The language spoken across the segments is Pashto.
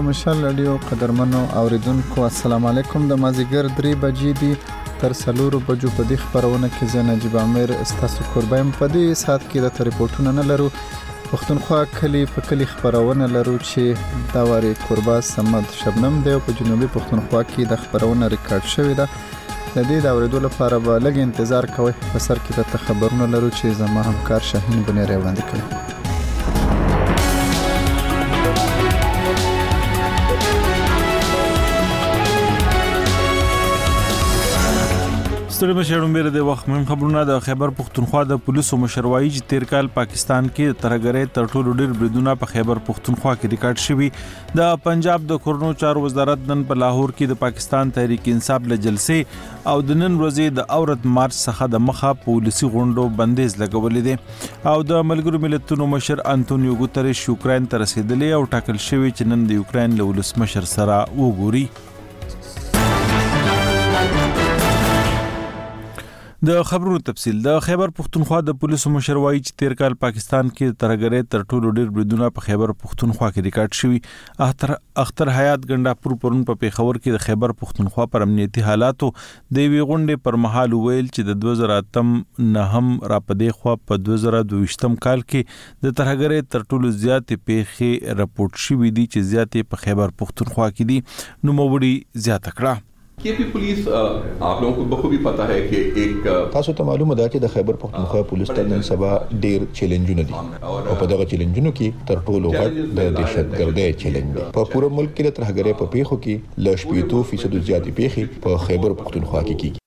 مشال رادیو قدرمنو اوریدونکو السلام علیکم. د مازیګر 3 بجې دي تر 4 بجو په دې خبرونه کې زه نجیب امیر استاسو قربایم په دې سات کې د ریپورتونه نه لرو. پښتونخوا کلی په کلی خبرونه لرو چې دا واري قربا سمد شبنم دی په جنوبي پښتونخوا کې د خبرونه ریکارډ شوې ده. د دې د اوریدو لپاره به لږ انتظار کوئ. په سر کې د خبرونه لرو چې زما همکار شاهین بنيري وړاندې کړي. ستړي مشرون بیره د وخت مهم خبرونه. د خیبر پښتونخوا د پولیسو مشروایي چې تیر کال پاکستان کې ترهګرۍ تر ټولو ډېر بریدونه په خیبر پښتونخوا کې ریکارډ شوي. د پنجاب د کورنو چارو وزارت نن په لاهور کې د پاکستان تحریک انصاف له جلسې او د نن ورځې د اورت مارچ څخه د مخه پولیسي غونډو بندیز لګولې دي او د ملګرو ملتونو مشر انټونیو ګوتریش یوکرين ته رسیدلی او ټاکل شوی چې نن د یوکرين له ولسمشر سره وګوري. د خبرونو تفصیل. د خیبر پښتونخوا د پولیسو مشروایي چې تیر کال پاکستان کې ترهګرۍ تر ټولو ډېر بریدونه په خیبر پښتونخوا کې ریکارډ شوي. اختر حیات ګنډاپور پرون په پیښور کې د خیبر پښتونخوا پر امنیتي حالاتو د وی غونډې پر مهال ویل چې د 2008 نه هم را پدې خو په 2022 کال کې د ترهګرۍ تر ټولو زیاتې پیښې راپورټ شوې دي چې زیاتې په خیبر پښتونخوا کې دي. نو موړي زیاته کړه. KP police आप लोगों को बखूबी पता है कि एक تاسو ته معلومه ده چې د خیبر پښتونخوا پولیس ته نن سبا ډیر چیلنجونه دي او په دغه چیلنجونو کې تر ټولو غټ د دهشتګردۍ چیلنج دی. په پوره ملک کې د ترهګرۍ په پیښو کې ل 80% زیاتې پیښې په خیبر پښتونخوا کې کیږي.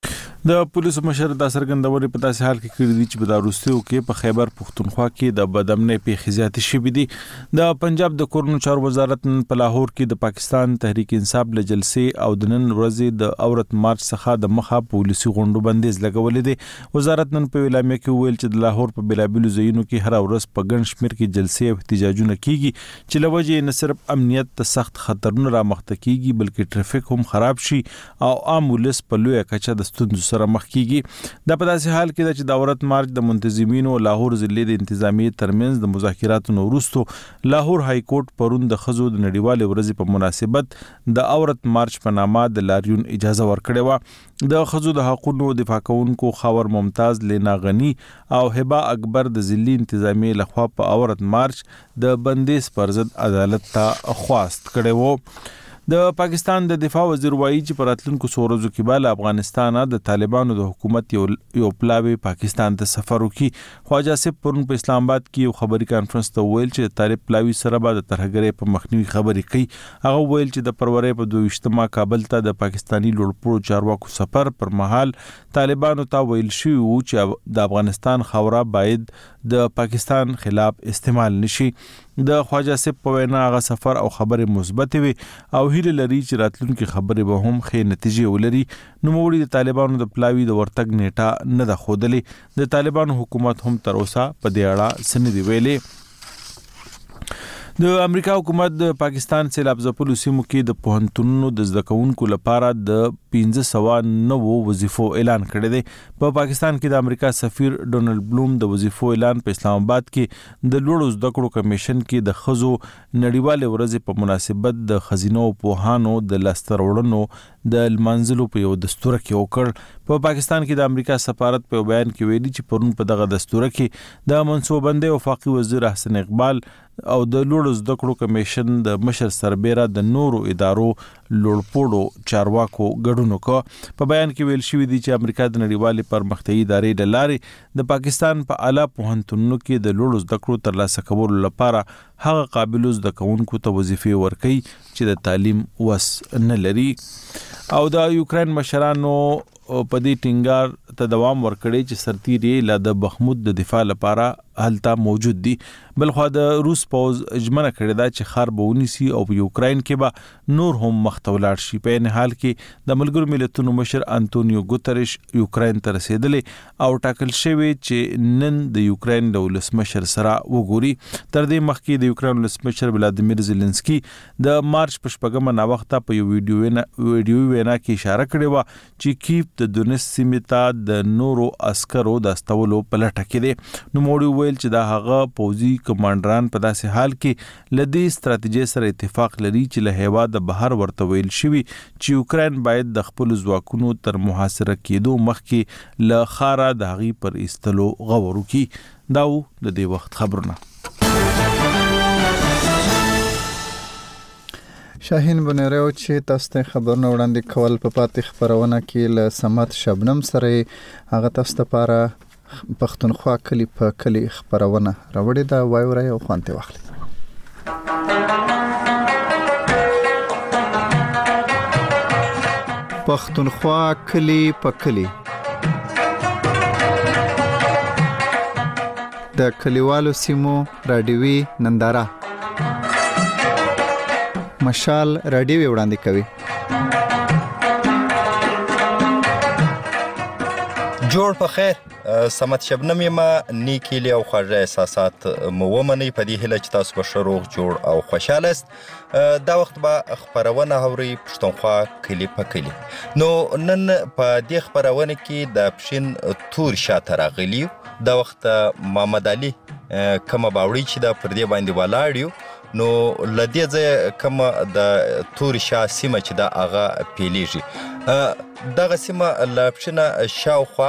د پولیسو مشر د سرګندوري په داسې حال کې کړی دی چې په داروستیو کې په خیبر پښتونخوا کې د بدامنۍ پیښې زیاتې شوې دي. د پنجاب د کورنو چارو وزارت نن په لاهور کې د پاکستان تحریک انصاف له جلسې او د نن ورځې د اورت مارچ څخه د مخه پولیسي غونډو بندیز لګولې دي. وزارت نن په اعلامیه کې ویل چې د لاهور په بلابلو ځایونو کې هر ورځ په ګڼ شمېر کې جلسې او احتجاجونه کیږي چې لوجه نه صرف امنیت ته سخت خطرونه را مخته کیږي بلکې ټریفیک هم خراب شي او عام ولس په لوی کچه د ستونزو سره مخ کیږي. دا په داسې حال کې چې د اورت مارچ د منتظمینو لاهور ضلع د انتظامیې ترمنځ د مذاکراتو وروسته لاهور های کورټ پرون د خزو د نړیوالې ورځې په مناسبت د اورت مارچ په نامه د لاریون اجازه ورکړې و. د خزو د حقوقو دفاع کوونکو خاور ممتاز لینا غنی او هبه اکبر د ضلع انتظامیې لخوا په اورت مارچ د بندیز پر ضد عدالت ته خواست کړی و. د پاکستان د دفاع وزیر وایي چې پر راتلونکو سورزو کې بل افغانستان د طالبانو د حکومت یو پلاوی پاکستان ته سفر وکي. خواجه سپ پرون په اسلام آباد کې یو خبري کانفرنس ته ویل چې طالب پلاوی سره به د ترهګرۍ په مخنیوي خبرې کوي. هغه ویل چې د پرورې په 22 کابل ته د پاکستانی لوړپوړو چارواکو سفر پر مهال طالبانو ته ویل شوی و چې د افغانستان خاوره باید د پاکستان خلاف استعمال نشي. د خواجه سپ په وینا هغه سفر او خبره مثبت وي او هیله لري چې راتلونکي خبره به هم ښې نتیجې ولري. نو موړي د طالبانو د پلاوی د ورتګ نیټه نه ده خودلې. د طالبانو حکومت هم تر اوسه په دې اړه سند ویلي. د امریکا حکومت د پاکستان سیلاب ځپلو سیمو کې د پوهنتونونو د زده کوونکو لپاره د 1509 وظیفو اعلان کړی دی. په پاکستان کې د امریکا سفیر ډونالد بلوم د وظیفو اعلان په اسلام آباد کې د لوړو زده کړو کمیشن کې د خزو نړیوالې ورځې په مناسبت د خزینو پوهانو د لاسته راوړنو د لمانځلو په یو دستور کې وکړ. په پاکستان کې د امریکا سفارت په بیان کې ویلي چې پرون په دغه دستور کې د منصوبندۍ وفاقي وزیر احسن اقبال او د لوړو زده کړو کمیشن د مشر سربېره د نورو ادارو لوړپوړو چارواکو ګډون وکړ. په بیان کې ویل شوی دی چې امریکا د نړیوالې پرمختیایي ادارې له لارې د پاکستان په اعلی پوهنتونونو کې د لوړو زده کړو ترلاسه کولو لپاره هغه قابل زده کوونکو ته وظیفې ورکوي چې د تعلیم وس نه لري. او د یوکرين مشرانو په دې ټینګار ته دوام ورکړي چې سرتیری لا د بخمود د دفاع لپاره هلته موجود دي. بلخو د روس پوز اجمنه کړی دا چې خار به ونیسي او په یوکرين کې به نور هم مختولاړ شي. په نه حال کې د ملګرو ملتونو مشر انټونیو ګوتریش یوکرين ته رسیدلی او ټاکل شوی چې نن د یوکرين د ولسمشر سره وګوري. تر دې مخکې د یوکرين ولسمشر ولادیمیر زيلنسکي د مارچ په 8مه ناوخته په یو ویډیو وینا کې اشاره کړې و چې کیف د دونیس سیمې ته د نورو عسکرو د استولو په لټه کې دي. نو موړي وویل چې دا هغه پوځي کمانډران په داسې حال کې لدی ستراتیژي سره اتفاق لري چې له هیواد بهر ورته ویل شوی چې یوکرين باید د خپل ځواکونو تر محاصره کېدو مخکې له خارا د هغي پر ایستلو غور وکړي. دا د دې وخت خبرونه. شاهین بنیرو چې تاسو ته خبرونه وړاندې کول په پاتې خبرونه کې له سمت شبنم سره هغه تاسو لپاره پښتونخوا کلی په کلی خبرونه راوړي دا وایوري او خوانته واخلي. پښتونخوا کلی په کلی د کلیوالو سیمو رادیوي ننداره مشال رادیو وړاندې کوي. جوړ په خیر سمت شبنم ما نیکی لی او خواږه احساسات مو ومني په دې هیله چې تاسو به ښه روغ جوړ او خوشاله است. دا وخت به خبرونه اوري پښتونخوا کلی په کلی. نو نن په دې خبرونه کې د پښین تور شاته راغلی. دا وخت محمد علي کوم باوړي چې دا پر دې باندې ولاړیو نو لدې ځای کوم د تور شاه سیمه چې دا هغه پیلیږي. دغه سیمه له پښینه شاوخوا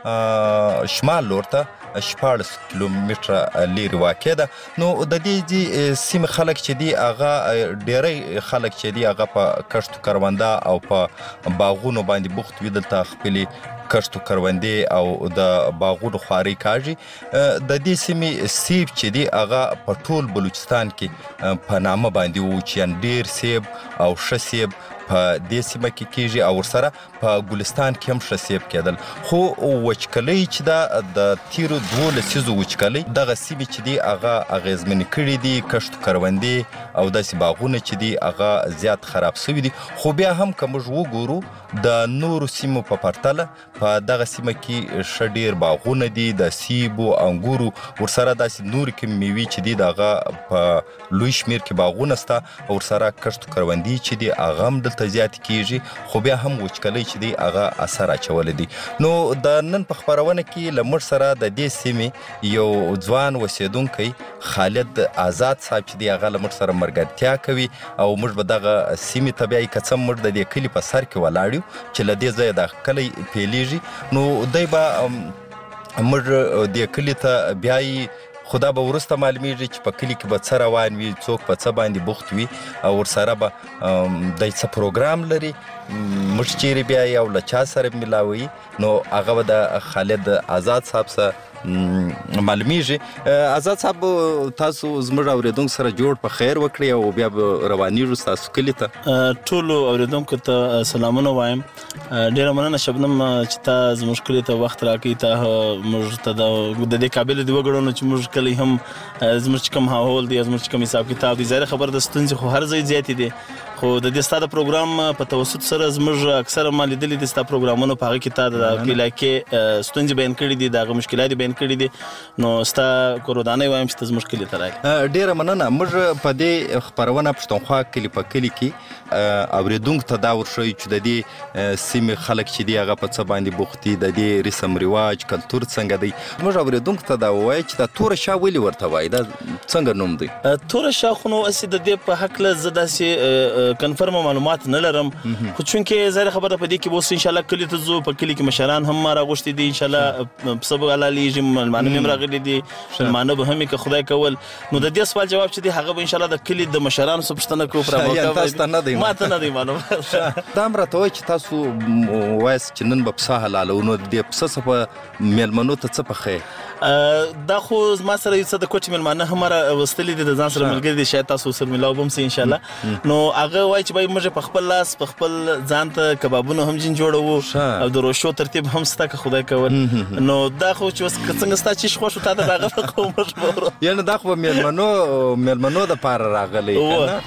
شمال لورته 14 کیلومتره لري واقع ده. نو د دې سیمه خلک چې دی هغه ډېری خلک چې دی هغه په کښتو کروانده او په باغونو باندې بوخت وي. دلته خپلې کښتو کروندې او د باغونو خواري کاږي. د دې سیمې سیب چې دی هغه په ټول بلوچستان کې په نامه باندې و چې ډېر سیب او ښه سیب په دې سیمه کې کېږي او ورسره په ګلستان کې هم ښه سیب کېدل. خو وچکلۍ چې دا د تیرو 12 لسیزو وچکلۍ دغه سیمې چې دی هغه اغېزمنې کړي دي. کښتو کروندې او داسې باغونه چې دی هغه زیات خراب شوي دي. خو بیا هم که موږ وګورو د نورو سیمو په پرتله په دغه سیمه کې ښه ډېر باغونه دي د سیبو انګورو ورسره داسې نورې کوم میوې چې دي دغه په لوی شمېر کې باغونه سته او ورسره کښتو کروندې چې دي هغه هم دلته زیات کېږي. خو بیا هم وچکلۍ چې دی هغه اثر اچولی دی. نو د نن په خبرونه کې له موږ سره د دې سیمې یو ځوان اوسېدونکی خالد آزاد صاحب چې دی هغه له موږ سره ملګرتیا کوي او موږ به دغه سیمې ته بیا که څه موږ د دې کلي په سر کې ولاړ یو چې له دې ځایه دا کلی پیلیږي. نو دی به موږ دې کلي ته بیایي خدا به ورسته معلومیږي چې په کلي کې به څه روان وي څوک په څه باندې بوخت وي او ورسره به دی څه پروګرام لري موږ چیرې بیایي او له چا سره ملاوي. نو هغه به د خالد آزاد صاحب سره معلومیږي. آزاد صاحب تاسو زموږ اوریدونکو سره جوړ په خیر وکړئ او بیا به روانیږو ستاسو کلي ته. ټولو اوریدونکو ته سلامونه وایم. ډېره مننه شبنم چې تا زموږ کلي ته وخت راکړی. تا موږ ته د دې قابل دی وګڼو چې موږ کلی هم زموږ چې کوم ماحول دی زموږ چې کوم حساب کتاب دی ظاهره خبر د ستونزې خو هر ځای زیاتې دي. خو د دې ستا د پروګرام په توسط سره زموږ اکثره ما لیدلي دي ستا پروګرامونو په هغه کې تا د علاقې ستونزې بیان کړي دي د هغه مشکلات بیان کړي دي. نو ستا کورودانۍ وایم چې ته زموږ کلي ته راغلې. ډېره مننه. موږ په دې خپرونه پښتونخوا کلي په کلي کې اوریدونکو ته دا ورښیو چې د دې سیمې خلک چې دي هغه په څه باندې بوخت دي د دې رسم رواج کلتور څنګه دی. موږ اوریدونکو ته دا ووایو چې دا توره شاه ولې ورته وایي دا څنګه نوم دی؟ توره شاه خو نو هسې د دې په هکله زه داسې کنفرم معلومات نه لرم. خو چونکې ظاهره خبره په دې کې به اوس انشاءالله کلي ته ځو. په کلي کې مشران هم ما راغوښتي دي انشاءالله پسه به حلالېږي مېلمانه مې هم راغلي دي مېلمانه به هم یې که خدای کول. نو د دې سوال جواب چې دی هغه به انشاءالله د کلي د مشرانو څخه پوښتنه کوو. تاسو ته نه دی ما ته نه دی معلوم. دا هم راته وایي چې تاسو وایاست چې نن به پسه حلالو. نو د دې پسه څه په مېلمنو ته څه پخوئ؟ دا خو زما سره یو څه د کوټې مېلمانه هم راوستلي دي د ځان سره ملګري دي شاید تاسو سره ملاو به هم سي انشاءالله. نو هغه وایي چې باید موږ په خپل لاس په خپل ځان ته کبابونه هم جین جوړوو او د روشو ترتیب هم ستا که خدای کول. نو دا خو چې اوس څنګه ستا چیش خوښ و تا ته د هغه په مجبور یعنې دا خو به مېلمنو دپاره راغلی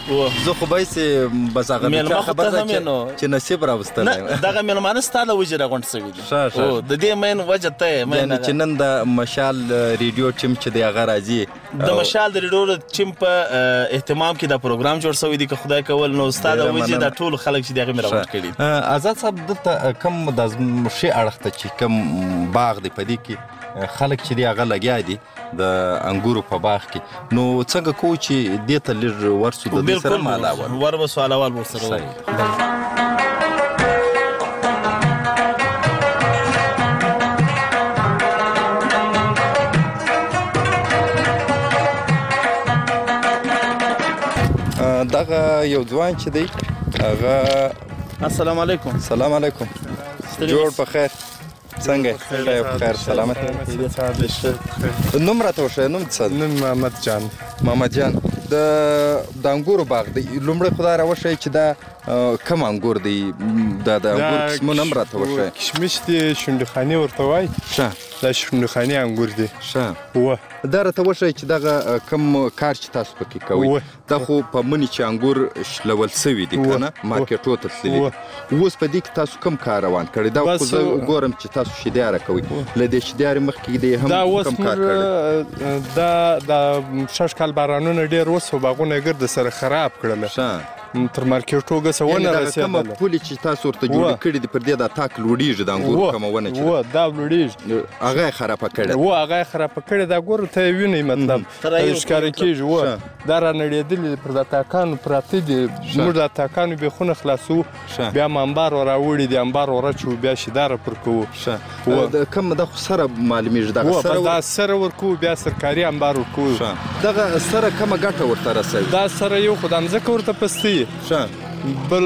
زه خو به یې بس هغه خبره ده چې نصیب راوستلی دغه مېلمانه ستا له وجې راغونډ سوي دي. د دې مین وجه ته یعنې چې نن د مشال ریډیو ټیم چې دی هغه راځي د مشال د ریډیو ټیم په اهتمام کې دا پروګرام جوړ شوی دی که خدای کول. نو ستا د وجې دا ټول خلک چې دی هغه مې راغونډ کړي. آزاد صاحب دلته کوم د ښي اړخ ته چې کوم باغ دی په دې کې خلک چې دی هغه لګیا دي د انګورو په باغ کې، نو څنګه کوو چې دې ته لږ ورسو د دې سره علاوه وربسو علاوه ورسره دغه یو ځوان چې دی هغه السلام علیکم. سلام علیکم. جوړ په خیر، څنګه خیر سلامت؟ نوم راته وښیه. نوم څه؟ نوم محمد جان. محمد جان، د انګورو باغ دی، لومړی خو دا راوښیه چې دا کوم انګور دی؟ دا د انګور قسمونه هم راته وښیه. کشمش دی، شونډخاني ورته وایي. ښه، دا شونډخاني انګور دی. ښه، دا راته وښیه چې دغه کوم کار چې تاسو پکې کوئ، دا خو په مني چې انګور شلول سوي دي که نه، مارکېټو ته تللي، اوس په دې کې تاسو کوم کار روان کړی؟ دا خو زه ګورم چې تاسو شیدیاره کوئ، له دې شیدیارې مخکې دې هم کوم کار کړی؟ دا شش کال بارانونه ډېر وسو، باغونه یې ګرد سره خراب کړل، تر مارکېټو ګسه ونه رسېدله. کومه پولې چې تاسو ورته جوړې کړي دي پر دې دا تاک لوړېږي، د انګورو کومه ونه چې دا لوړېږي، هغه یې خرابه کړې؟ هغه یې خرابه کړې، دا ګورو ته یې وینئ، مطلب ښکاره کېږي. دا را نړېدلي پر دا تاکانو پراته دي، موږ دا تاکانو بیخونه خلاصوو، بیا م انبار راوړي دي، انبار ورچوو، بیا شیداره پر کوو. کوم دا خو سره معلومېږي، دا سره ورکوو، بیا سرکاري انبار ورکوو. دغه سره کومه ګټه ورته رسوي؟ دا سره یو خو د مځکه ورته پستوي، بل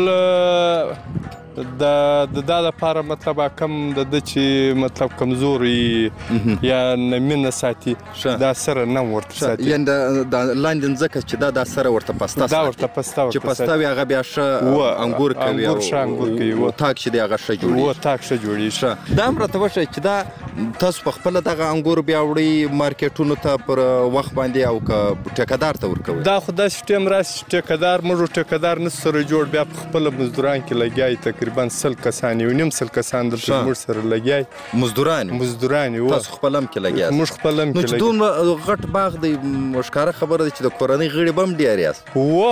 د دا دپاره مطلب کم د ده چې مطلب کمزوري یا نمینه ساتي، دا سره نم ورته ساتي، یعنې د لاندې مځکه چې دا سره ورته پسته ساتي، دا ورته پسته چې پسته وي هغه بیا ښه انګور کوي، ښه انګور کوي، تاک چې دی هغه ښه جوړېږي. تاک ښه جوړېږي. دا هم راته وښیه چې دا تاسو په خپله دغه انګور بیا وړئ مارکېټونو ته پر وخت باندې او که ټیکهدار ته ورکوئ؟ دا خو داسې ټیم راسي چې ټیکهدار موږ ټیکهدار نه سره جوړ، بیا په خپله مزدوران کې لګیایي، تقریبا 100 کسان، 1.5 کسان دلته موږ سره لګیایي. مزدوران تاسو خپله هم کې لګیاست؟ موږ خپله هم کې لګیایي. نو چې دومره غټ باغ دی، ښکاره خبره ده چې د کورنۍ غړي به هم ډېر یاست.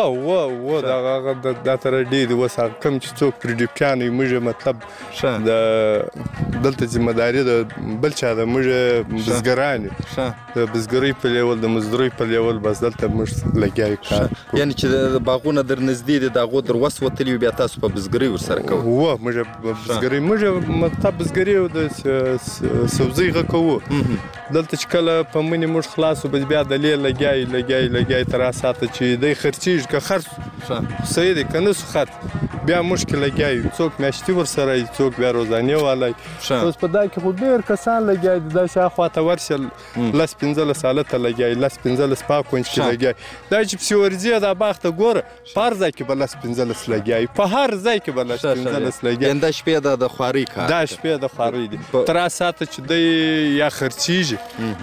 دا تر ډېر دي. اوس هغه کوم چې څوک پرې ډیپټیان وي، موږ مطلب دلته ذمهداري د بل چا ده، موږ بزګران یو، د بزګرۍ په لیول، د مزدورۍ په لیول، بس دلته موږ لګیایو کار. یعنې چې باغونه در نږدې دي، د هغو در وس وتلي وي، بیا تاسو په بزګرۍ ورسره کوئ؟ موږ بزګرۍ، موږ مطلب بزګرۍ او د سبزۍ غه کوو. دلته چې کله په مني موږ خلاصو، بیا دلې لګیایي تر هغه ساعته چې دی خرڅېږي، که خرڅ صحیح دی، که نه سو خرڅ، بیا موږ کې لګیایو، څوک میاشتي ورسره وي، څوک بیا روزانې والی. اوس په دا کې خو ډېر کسان لګیایي دي، دا شاوخوا ته ورشه 10-15 هلته لګیایي، 10-15 په کونج کې لګیایي. دا چې پسې ورځې دا باغ ته ګوره، په هر ځای کې به 10-15 لګیایي، په هر ځای کې به 10-15 لګیایي. دا شپې د خوارۍ کار، دا شپې د خوارۍ دي، تر هغه ساعته چې دی یا خرڅېږي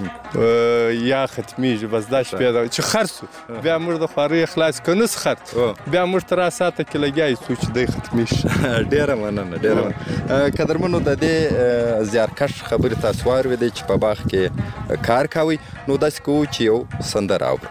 یا ختمېږي، بس دا شپې ده چې خرڅ شو، بیا موږ د خوارۍ خلاص، که نه سو خرڅ، بیا موږ تر هغه ساعته کې لګیایي څو چې دی ختمېږي. ډېره مننه، ډېره مننه. قدرمنو، د دې زیارکښ خبرې تاسو واورېدې چې په باغ کې کار کوئ، نو داسې کوو چې یو سندره اورو.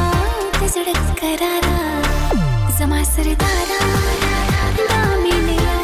Zama sardara, da mine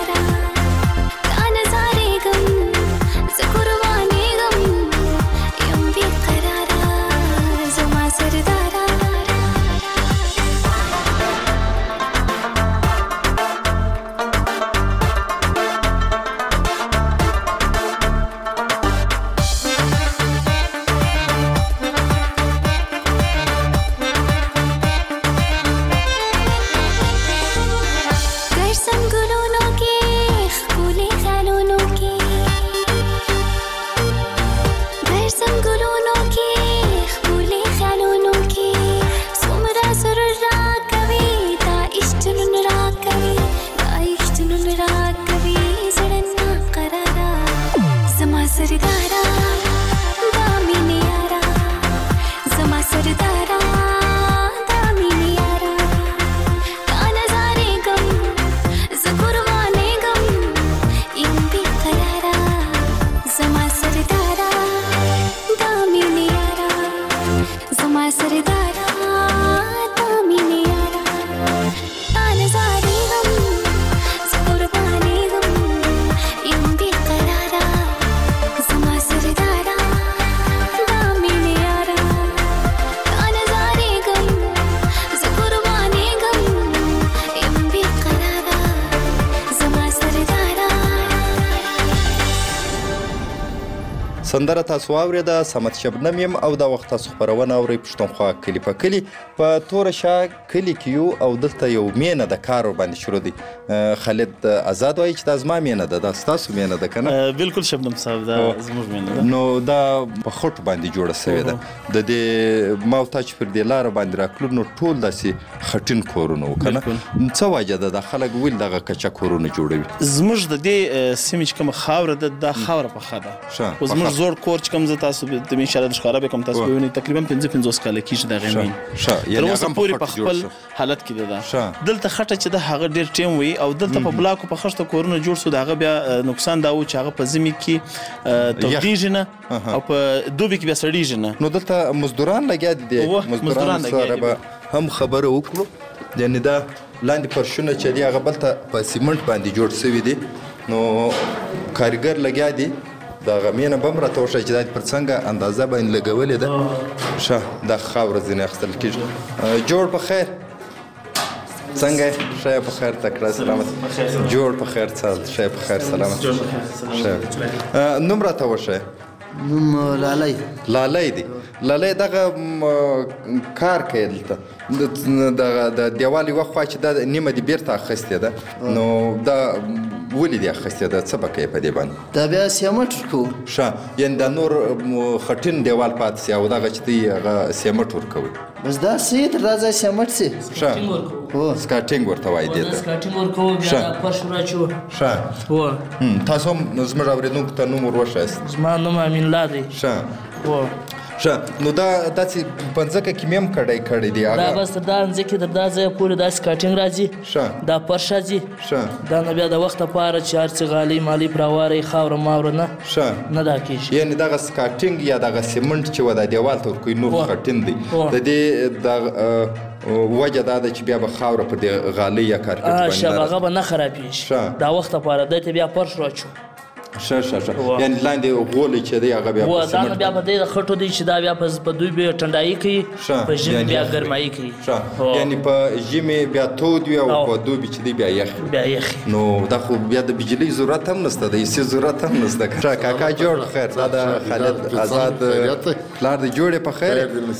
سندره تاسو واورېده، صمد شبنم یم او دا وخت تاسو خپرونه اورئ پښتونخوا کلي په کلي. په توره شا کلي کې یو او دلته یو مینه د کار ورباندې شروع دی. خالد آزاد وایي چې دا زما مینه ده، دا ستاسو مینه ده که نه؟ بالکل شبنم صاحب دا زموږ مینه ده. نو دا په خټو باندې جوړه سوې ده. د دې ما او تا چې پر دې لاره باندې راکلو نو ټول داسې خټین کورونه وو که نه؟ څه وجه ده دا خلک ولې دغه کچه کورونه جوړوي؟ زموږ د دې سیمې چې کومه خاوره ده دا خاوره پخه ده. خو زموږ زوړ کور چې کوم زه تاسو ته انشاءالله د ښکاره به کوم تاسو به ووینئ تقریبا 55 کاله کېږي د هغې مین تر اوسه پورې په خپل حالت کې ده. دلته خټه چې ده هغه ډېر ټیم وي او دلته په بلاکو په خښته کورونه جوړ شو. د هغه بیا نقصان دا و چې هغه په ژمي کې تودېږي نه او په دوبي کې بیا سړېږي نه. نو دلته مزدوران لګیا دي. مزدوران سره به هم خبره وکړو. یعنې دا لاندې فرشونه چې دي هغه بلته په سیمنټ باندې جوړ سوي دي. نو کارګر لګیا دي. د هغه مینه به هم راته وښایه چې دا دې پر څنګه اندازه باندې لګولې ده. ښه دا خاوره ځینې اخیستل کېږي. جوړ په خیر، څنګه یې؟ ښه یې په خیر تکړه سلامت. جوړ په خیر څه ښه یې په خیر سلامت. نوم راته وښایه. نوم لالی. لالی دی. لالی دغه کار کوي دلته د دیوال یوه خوا چې دا نیمه دې بیرته اخیستې ده. نو دا ولې دې اخیستې ده؟ څه به کوې په دې باندې؟ دا بیا سیمټ ورکوو. ښه یعنې دا نور خټین دیوال پاتې سي او دغه چې دی هغه سیمټ ورکوئ. بس دا سي تر دا ځای سیمټ سي. ښه سکاټینګ ورته وایي دې ته. سکاټینګ ورکوو بیا فرش وراچوو. ښه تاسو هم زموږ اورېدونکو ته نوم ور وښایاست. زما نوم امین الله دی. ښه نو دا داسې په ځمکه کې مې هم کړی دی. دا بس تر دا ځمکې تر دا ځایه پورې دا سکاټینګ راځي. دا فرش راځي. دا نه بیا د وخت لپاره چې هر څه غالۍ مالۍ پراواری خاوره ماوره نه دا کېږي. یعنې دغه سکاټینګ یا دغه سیمنټ چې و دا دیوال ته ورکوي نور خټین دی. د دې وجه دا ده چې بیا به خاوره په دې غالۍ یا کارپېټ باندې هغه به نه خرابېږي. دا وخت لپاره دی ته بیا فرش راچو. ښه یعنې لاندې غولی چې دی هغه بیا دا نه بیا په دې د خټو دی چې دا بیا په دوی بیا ټنډایي کوي، په ژمي بیا ګرمایي کوي. یعنې په ژمي بیا تود وي او په دوبي چې دی بیا یخ. نو دا خو بیا د بجلۍ ضرورت هم نشته، د ایسي ضرورت هم نشته. کاکا جوړ خیر. دا د خالد آزاد پلار دی. جوړ په خیر.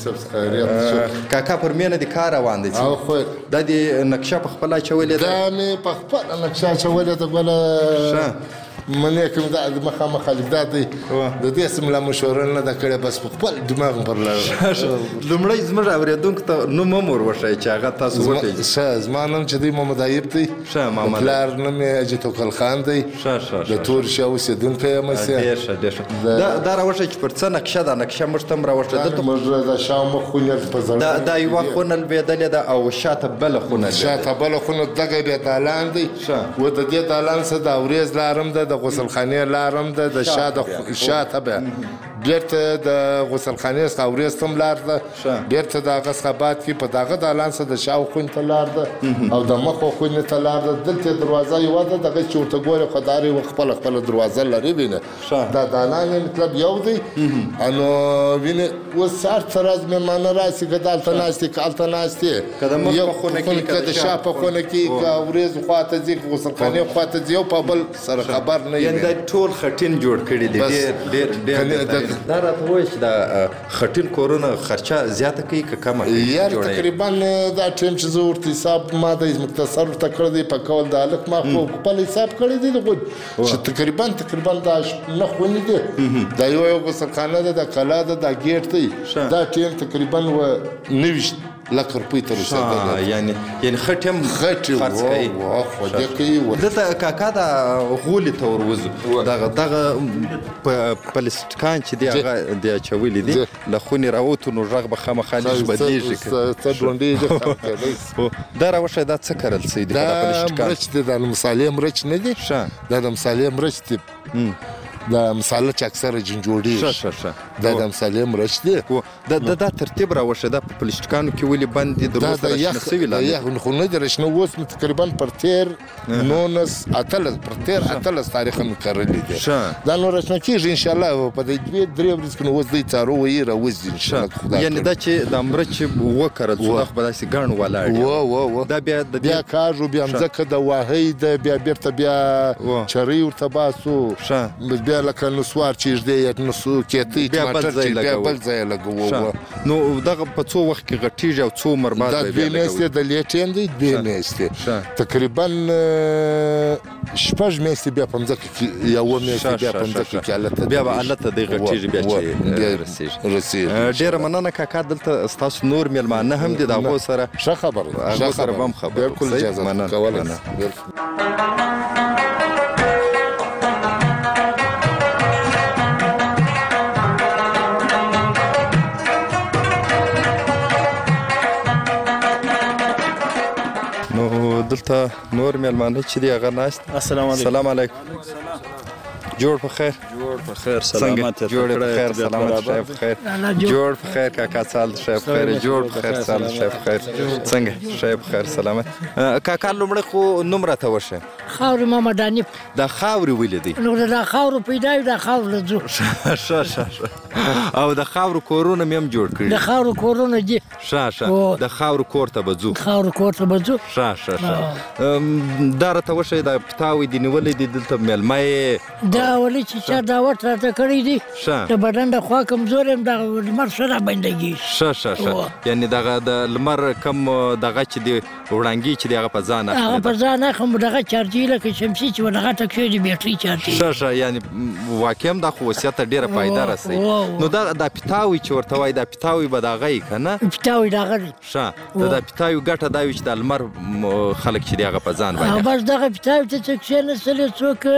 کاکا پر مینه د کار روان دی. دا د نقشه په خپله اچولې ده؟ دا مې په خپله نقشه اچولې ده ګوله. منې کوم دا مخامخ خالد دا دی د دې سم لا مشوره نه ده کړې، بس په خپل دماغ پر لومړی زموږ اورېدونکو ته نوم هم ور وښایه چې هغه تاسو وپېژنئ. ښه زما نوم چې دی محمد ایوب دی. د پلار نوم یې حاجي توکل خان دی. د تورې شا اوسېدونکی یم. ډېر ښه. دا راوښیه چې پر څه نقشه ده؟ نقشه موږ ته هم راوښیه. موږ د شاومه خونې په زړه دا یوه خونه لوېدلې ده او شاته بله خونه شاته بله خونه دغه بیا دالان دی. و د دې دالان څخه د اورېز لارم ده، د غسلخانې لارم ده، د شاته بیا بیرته د غسلخانې څخه اورېز ته هم لار ده، بیرته د هغه څخه بعد کې په دغه دالان څخه د شاو خونې ته لار ده او د مخو خونې ته لار ده. دلته دروازه یوه ده، دغه چې ورته ګورې خو دا یوه خپله دروازه لري. وینې دا دالان یې مطلب یو دی. نو وینې اوس هر څه راز مېلمانه راسي که دلته ناستې که هلته ناستې، که د شا په خونه کې که اورېز خواته ځي که غسلخانې خواته ځي، یو په بل سره خبر نه وي. یعنې دا ټول خټین جوړ کړي دي. ډېر دا راته ووایه چې دا خټین کورونه خرچه زیاته کوي که کمه کوي؟ یار تقریبا دا ټایم چې زه ورته حساب ما د مختصر ورته کړی دی په کول د هلک ما خو خپل حساب کړی دی چې تقریبا دا نه خونې دي. دا یو غسلخانه ده، د کلا ده، دا ګیټ دی. دا ټایم تقریبا 90 لک روپۍ ته رسېدلی. یعنې خټې هم خرڅ کوي. دلته کاکا دا غولې ته وروځو. دغه پلسټکان چې دی هغه د اچولي دي له خونې راوتو نو غږ به خامخا لږ بدلېږي. دا راوښیه دا څه کرل څه دي؟ دا مرچ دی. دا د مصالحې مرچ نه دی، دا د مصالحې مرچ دی. دا مصالحه چې اکثره جنجوړي دا د مصالحې مرچ دی. دا ترتیب راوښیه دا په پلسټکانو کې ولې بند دي؟ د روز راشنه سوي لاندې خو نه دي راشنه. اوس مې تقریبا پر 13 تاریخ مې کرلي دي. دا نو راشنه کېږي انشاءالله په دې 2-3 ورځې کې نو اوس دی څارو وایي راوځي انشاءالله. یعنې دا چې دا مرچ وکرل شو دا خو به داسې ګڼ ولاړ دا بیا کاږو، بیا مځکه د واهۍ ده، بیا بیرته بیا چرۍ ورته باسو، بیا بیا لکه نسوار چې ږدې یا نسو کېتی ټماټر چې بیا بل ځای لګوو. نو دغه په څو وخت کې غټیږي او څو عمر بعد دا 2 میاشتې د لیټین دی 2 میاشتې تقریبا 6 میاشتې بیا په مځکه کې یا 1 میاشتې بیا په مځکه کې حالت بیا به حالت د غټیږي بیا چې رسیږي. ډیره مننه کاکا. دلته ستاسو نور میلمانه هم دي د هغو سره ښه خبره هغو سره به هم خبره بالکل اجازه کولی. نو دلته نور میلمانه چې دي هغه ناست. السلام علیکم. سلام علیکم. جوړ په خیر. جوړ په خیر. سلامت جوړ په خیر. سلامت شای په خیر. جوړ په خیر کاکا. سال شای په خیر. جوړ په خیر. سال شای په خیر. څنګه شای په خیر. سلامت. کاکا لومړی خو نوم راته وشه. خاورې محمد حنیف. دا خاورې ولې دی؟ نو دا خاورو پیدا وي دا خاورو ځو. ښه او د خاورو کورونه مې هم جوړ کړي. د خاورو کورونه دي. ښه د خاورو کور ته به ځو. خاورو کور ته به ځو. ښه دا راته وشه دا پتاوی دې نیولی دی دلته میلمه یې دا ولې چې چا دعوت راته کړی دی د بدن د خوا کمزور یم دغه لمر ښه راباندېږي. ښه یعنې دغه د لمر کم دغه چې دی وړانګې چې دی هغه په ځان اخلي. هغه په ځان اخلم دغه چارجي لکه شمسي چې ورغه ټکشوي د بیټرۍ چارجي. ښه یعنې واقعا دا خو وصیت ته ډېره فایده رسوي. نو دا پتاوی چې ورته وایي دا پتاوی به د هغه یي که نه؟ پتاوی د هغه دی. ښه د دا پتاوي ګټه دا وي چې د لمر خلک چې دی هغه په ځان باندې بس دغه پتاوي ته څه کښېنستل څوک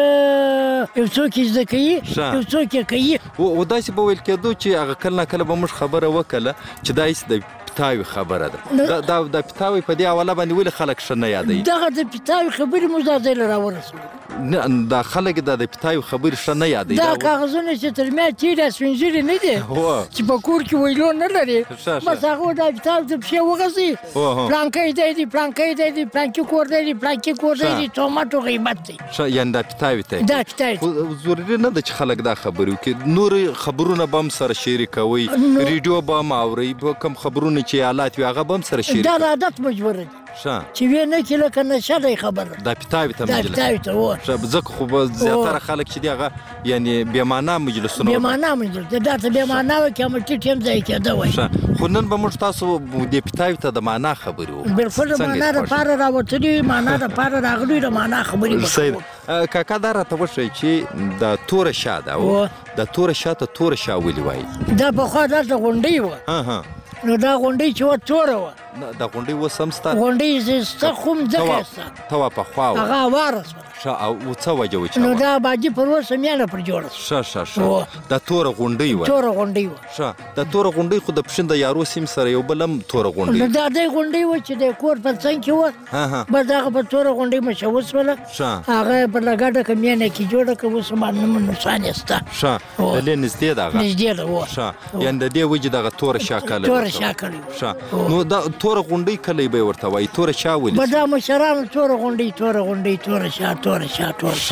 یو څوک یې زده کوي یو څوک یې کوي. و داسې به ویل کېدو چې هغه کله نه کله به موږ خبره وکړله چې دا هېڅ د پتاوي خبره ده. دا پتاوي په دې حواله باندې ولې خلک ښه نه یادوي؟ دغه د پتاوي خبرې موږ دا ځای له راورسولو. نه دا خلک د پتاوي خبرې ښه نه یادوي. دا کاغذونه چې تر میا تېرې سپین ږیري نه دي چې په کور کې ویلو نه لري بس هغه دا پتاوي د پښې وغځي پلانکی دی دی پلانکی دی دی پلانکي کور دی دی پلانکي کور دی دی ټوماټو غیبت دی. یعنې دا پتاوي ته دا پتاوي ضروري نه ده چې خلک دا خبرې وکړي. نور خبرونه به هم سره شریکوئ ریډیو به هم اورئ کوم خبرونه چې حالات وي هغه به هم سره شریکوئ. دا د عادت مجبوره دي چې وی نه کې لکه نشه دی خبره. دا پتاوي ته دا پتاوي ته و ځکه خو به زیاتره خلک چې دي هغه یعنې بېمعنا مجلسونه بېمعنا مجلس دا ته بېمعنا وه قیامتي ټیم ځای کېده وایي. خو نن به موږ تاسو دې پتاوي ته د معنا خبرې وکړو. بلکل د معنا دپاره راوتلي معنا دپاره راغلي د معنا خبرې به کاکا دا راته وښیئ چې دا توره شا ده دا توره شا ته توره شا ولې وایي؟ دا پخوا دلته غونډۍ وه نو دا غونډۍ چې وه توره وه. دا غونډۍ اوس هم سته؟ غونډۍ سته خو مځکه سته ته وه پخوا وه هغه هواره شوه. او څه وجه وه چې نو دا باجي پر اوسه میانه پر جوړه شوه. دا توره غونډۍ وه. توره غونډۍ وه. ښه دا توره غونډۍ خو د پښین د یارو سیم سره یو بل هم توره غونډۍ. نو دا دی غونډۍ وه چې د کور په څنګ کې وه بس هغه په توره غونډۍ مشهور شوله هغه په لږه ډکه میانه کې جوړه کړه اوس هم نقصان یې شته. ښه دلې نږدې ده هغه نږدې ده وه. ښه یعنې د دې وجې دغه توره شا کلی توره شا کلی وه. ښه نو دا توره غونډۍ کلی به یې ورته وایي توره شا ولې؟ به دا مشرانو توره غونډۍ توره غونډۍ توره شا توره شا توره ښه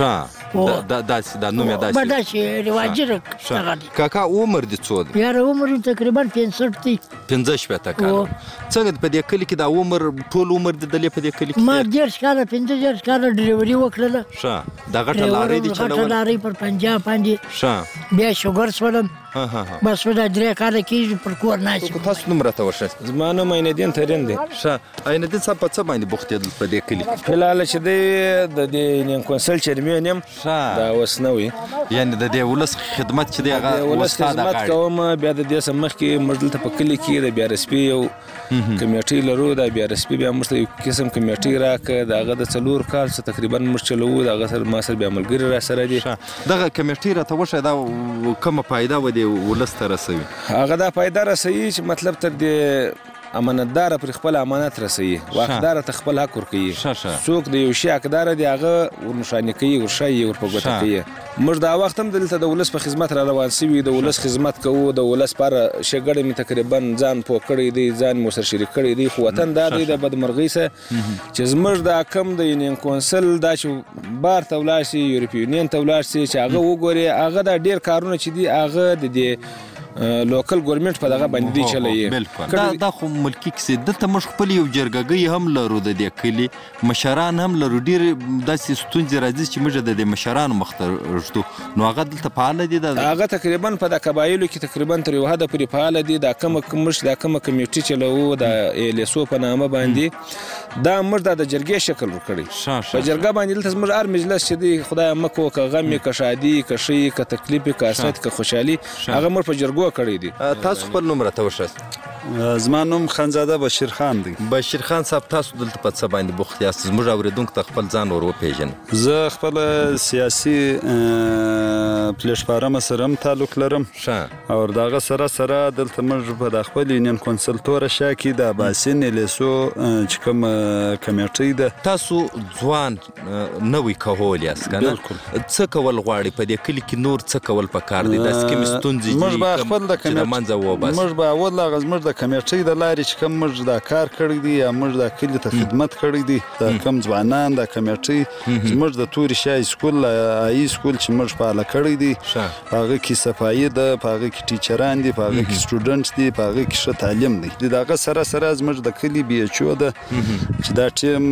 دا نوم یې به داسې رواجي دغه دی. کاکا عمر دې څو دی؟ یاره عمر یې تقریبا 65 دی. 65 کاله. څنګه په دې کلي کې دا عمر ټول عمر دې دلې په دې کلي کې؟ ما 10 کاله 15 کاله ډریوري وکړله. ښه دا غټه لارۍ دې چلوله؟ غټه لارۍ پر پنجاب باندې. ښه بیا شوګر شولم بس دا 3 کاله کېږي پر کور ناست یم. تاسو نوم راته وښایه. زما نوم عینالدین ترین دی. ښه عینالدین صاحب په څه باندې بوخت یې په دې کلي کې؟ فلحال چې دی د دې کونسل چیرمین یم دا اوس نه وي یعنې د دې ولس خدمت چې دی هغه ولس خدمت کوم. بیا د دې څه مخکې موږ دلته په کلي کې د بیا رسپي یو کمیټۍ لرو. دا بیا رسپي بیا موږ ته یو قسم کمیټۍ راکړه د هغه د 4 کال څه تقریبا موږ چلوو د هغه سره ما سره بیا ملګري راسره دي. دغه کمیټۍ راته وښیه دا کومه فایده به دې ولس ته رسوي؟ هغه دا فایده رسوي چې مطلب تر دې امانتدار پر خپل امانت رسوي واقدار ته خپل حق ورکوي. څوک د یو شي حقدار دی هغه ورنښانې کوي ورښایي ورپه ګوته کوي. موږ دا وخت هم دلته د ولس په خدمت را روان سوي د ولس خدمت کوو د ولس لپاره ښېګړې مې تقریبا ځان پوه کړی دی ځان مو سره شریک کړی دی. خو وطن دا دی د بدمرغۍ څه چې زموږ دا کم د یونین کونسل دا چې بار ته ولاړ شي یورپي یونین ته ولاړ شي چې هغه وګوري هغه دا ډېر کارونه چې دي هغه د دې لوکل ګورنمنت په دغه باندې دی چلایي. بالکل دا خو ملکی کیسې دلته موږ خپل یو جرګګۍ هم لرو د دې کلي مشران هم لرو ډېر داسې ستونزې راځي چې موږ د دې مشرانو مخ ته ږدو نو هغه دلته فعال دي. هغه تقریبا په د قبایلو کې تقریبا تر یو حده پورې فعال دي. دا کومه کمیټي چلوو د لیسو په نامه باندې دا موږ د جرګې شکل ورکړی په جرګه باندې دلته زموږ هر مجلس چې دی خدای مکو که غم که شادي که شي که تکلیف که اسرت که خوشحالي هغه موږ په جرګو کړی دي. تاسو خپل نوم راته وښایاست. زما نوم خانزاده بشیر خان دی. بشیر خان صاحب تاسو دلته په څه باندې بوخت یاست؟ زموږ اوریدونکو ته خپل ځان ور وپېژنئ. زه خپل سیاسي پلیټفارم سره هم تعلق لرم او دغه سره دلته موږ په د خپل یونین کونسل توره شا کې د باسین لیسو چې کوم کمیټې ده. تاسو ځوان نوی کهول یاست که نه؟ څه کول غواړئ په دې کلي کې نور څه کول پکار دي؟ داسې کومې ستونزې دي موږ به خپل د چې له منځه وباسو؟ موږ به اول هغه زموږ د کمیټۍ د لارې چې کوم موږ دا کار کړی دی یا موږ دا کلي ته خدمت کړی دی د کوم ځوانان د کمیټۍ زموږ د تورې شاه سکول آی سکول چې موږ فعاله کړی دی په هغه کې صفایي ده په هغه کې ټیچران دي په هغه کې سټوډنټ دي په هغه کې ښه تعلیم دی. د هغه سره زموږ د کلي بي ایچ او ده چې دا ټیم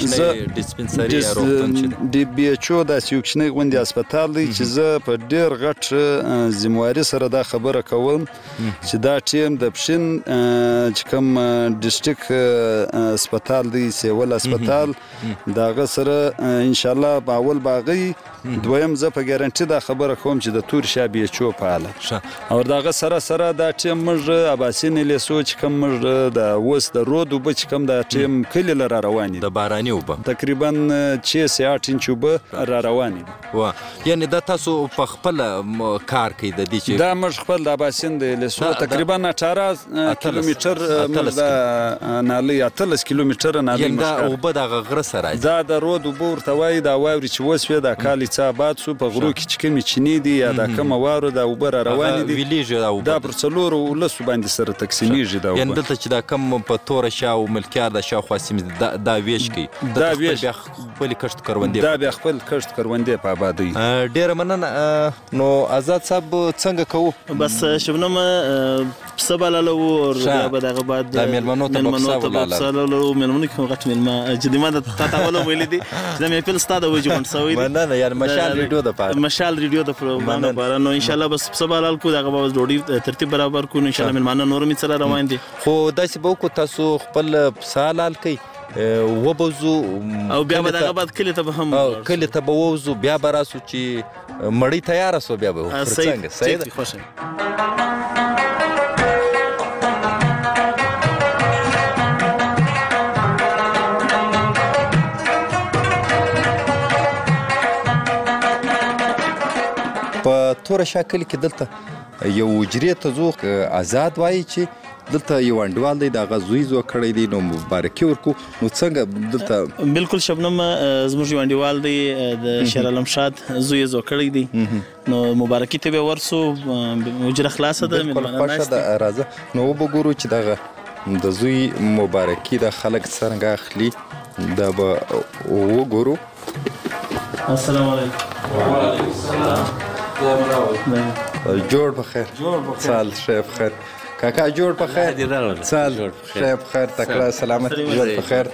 د بي ایچ او داسې یو کوچنی غوندې هسپتال دی چې زه په ډېر غټ ذمواري سره دا خبره کوم چې دا ټیم د پښین چې کوم ډسټریکټ هسپتال دی سیول هسپتال دغه سره ان شاء الله په اول باغی دویم زه په ګارانټي دا خبره کوم چې د تور شاه بي ایچ او فعاله او دغه سره دا ټیم موږ اباسین لیسو چې کوم موږ د اوس د رود اوبه چې کوم دا ټیم کلي لره روان دي د باراني اوبه تقریبا 6 سے 8 انچ اوبه را روان دي. یعنی دا تاسو په خپل کار کوي د دې چې دا موږ خپل د اباسین د لیسو تقریبا 18 کیلومتر موږ د نالي 18 کیلومتر نالي دا اوبه د غره سره دا د رود اوبه ورته وایي دا واوري چې وسوي د کالي څه باد سو په غرو کې چې کومې چینې دي یا دا کومه وارو د اوبه را روانې دي ویلیږي دا پر څلورو ولسو باندې سره تقسیمیږي دا اوبه. یعنې دلته چې دا کوم په توره شا او ملکیار د شاوخوا سیمې دا ویش کوي دا ویش بیا خپل کښت کروندې دا بیا خپل کښت کروندې په آبادوي. ډېره مننه. نو آزاد صاحب څنګه کوو؟ بس شبنم پسه بللو او بیا به دغه بعد د مېلمنو ته به پسه بللو مېلمنو کې غټ مېلمه چې ما د تا ته ویلي دي چې د محفل ستا د وجه غونډ سوی دي. مننه یار مشال ریډیو دپاره مشال ریډیو د پروګرام لپاره نو انشاءالله بس پسه بلل کو دغه به ډوډۍ ترتیب برابر کو انشاءالله مېلمانه نور مې سره روان دي. خو داسې به وکړو تاسو خپل پسه حلال کوئ وبوزو او بیا به دغه بعد کلي ته به هم کلي ته به ووځو بیا به راسو چې مړۍ تیاره سو بیا به څنګه صحیح ده؟ خوښه په توره شا کلي کې دلته یو حجرې ته ځو آزاد وایي چې دلته یو انډیوال دی د هغه زوی زوی کړی دی نو مبارکي ورکو نو څنګه دلته؟ بالکل شبنم زموږ یو انډیوال دی د شیر علم شاد زوی زوی کړی دی نو مبارکي ته به ورسو حجره خلاصه ده خوښه ده راځه نو وګورو چې دغه د زوی مبارکي د خلک څنګه اخلي دا به وګورو. السلام علیکم. وعلیکم السلام. جوړ بخیر سال ښه بخیر کاکا جوړ بخیر سال ښه بخیر تکړه سلامت جوړ بخیر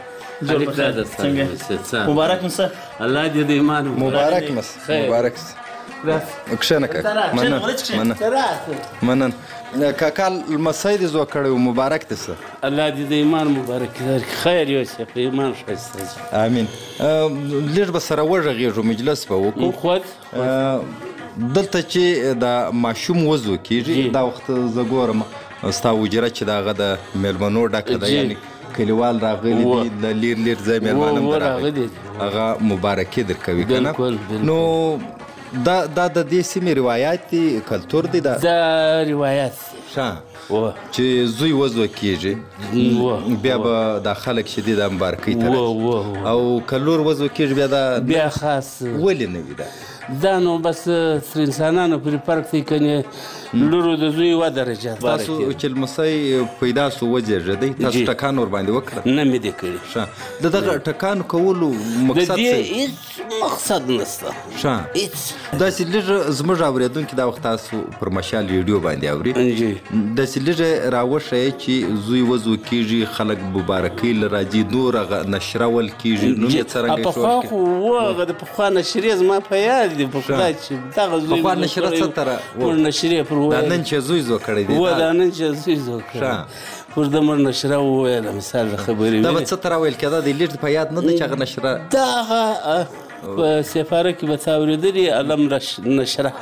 مبارک مسه الله دې د ایمان مبارک مس مبارک کښنه کاکا منن کاکا لمسی دې زوی کړی و مبارک دې سه الله دې د ایمان مبارک درکړي خیر یوسف په ایمان ښایسته امین. لږ به سره وغږېږو مجلس به وکړو دلته چې د ماشوم وضو کېږي دا وخت زه ګورم ستا حجره چې د هغه د مېلمنو ډکه ده یعنې کلیوال راغلي دي له لیر لیر ځای مېلمانه هم راغلي هغه مبارکي درکوي که نه؟ نو دا د دې سیمې روایات دي کلتور دی دا روایات چې زوی وضو کېږي بیا به دا خلک چې دي د مبارکۍ ته او که لور وضو کېږي بیا دا بیا خاص ولې نه وي دا دا نو بس تر انسانانو پورې فرق دی کنې لورو د زوی و درجه تاسو چې لمسی پیدا سو وزېږېدی تاسو ټکان ورباندې وکړه؟ نه مې دې کړي. ښه د دغه ټکانو کولو مقصد د دې هېڅ مقصد نشته. ښه هېڅ داسې لږ زموږ اورېدونکي دا وخت تاسو پر مشال ریډیو باندې اوري داسې لږ راوښیه چې زوی وزو کېږي خلک مبارکۍ له راځي نور هغه نشرول کېږي نوم یې څرنګه پخوا خو و هغه د پخوا نشرې زما په یاد دي په خدای چې دغه زوی پخوا نشره څه ته نشرې پر دا نن چې زوی زو کړی دی دا نن چې زوی زو کړی پر د مر نشره وویله مثال د خبرې دا به څه ته راویل کېده د لږ په یاد نه ده چې هغه نشره دا هغه په سفاره کې به څه اورېدلي علم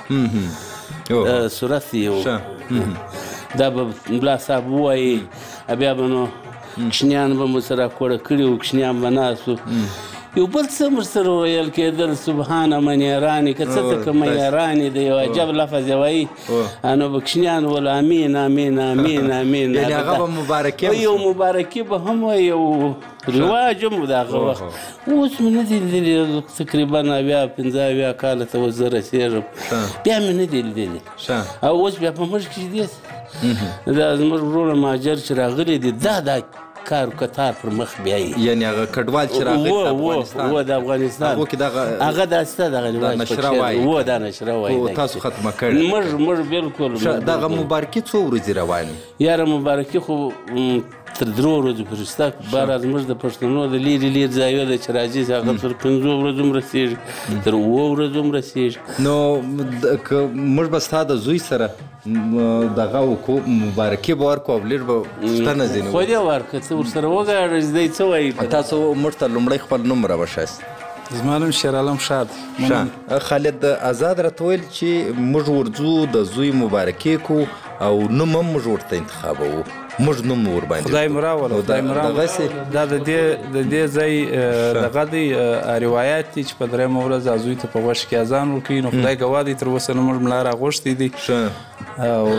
نشره صورت یو دا به ملا صاحب ووایي بیا به نو کشنیان به مو سره کوړه کړي وو کشنیان به ناست وو یو بل څه ورسره ویل کېدل سبحانه من یارانې که څه ته که من یارانې د یو عجب لفظ یې وایي نو به کشنیان ول امین امین امین امین یعنې هغه به مبارکي یو مبارکي به هم وایي یو رواج هم د هغه وخت اوس مې نه دي لیدلي تقریبا 50 کاله ته اوس زه رسېږم بیا مې نه دي لیدلي او اوس بیا په موږ کې دي دا زموږ ورونه مهاجر چې راغلي دي دا کار کتار پر مخ بیایي یعنې هغه کډوال چې راغلي افغانستان و د افغانستان هغه داسې دغه رواج نشره وایي و دا نشره وایي تاسو ختمه کړې موږ بالکل دغه مبارکي څو ورځې روانې یاره مبارکي خو تر 3 ورځو پورې شته بهرحال زموږ د پښتنو د لرې ځایو ده چې راځي هغه تر 5 ورځو هم رسېږي تر 7 ورځو هم رسېږي نو که موږ به ستا د زوی سره دغه وکړو مبارکي به ورکړو او لږ به پوښتنه ځینې خو دې ورکړه څه ورسره وګاړه دی څه وایي تاسو موږ ته لومړی خپل نوم راوښایست زما نوم شیرعالم شاد خالد آزاد راته ویل چې موږ ورځو د زوی مبارکي کوو او نوم هم موږ ورته انتخابوو موږ نوم ورباندې خدای مراوله دا د دې ځای دغه دی روایت دی چې په درېیمه ورځ زوی ته په غوږ کې اذان ورکوي نو خدای ګواه دی تر اوسه نه موږ ملا راغوښتی دي او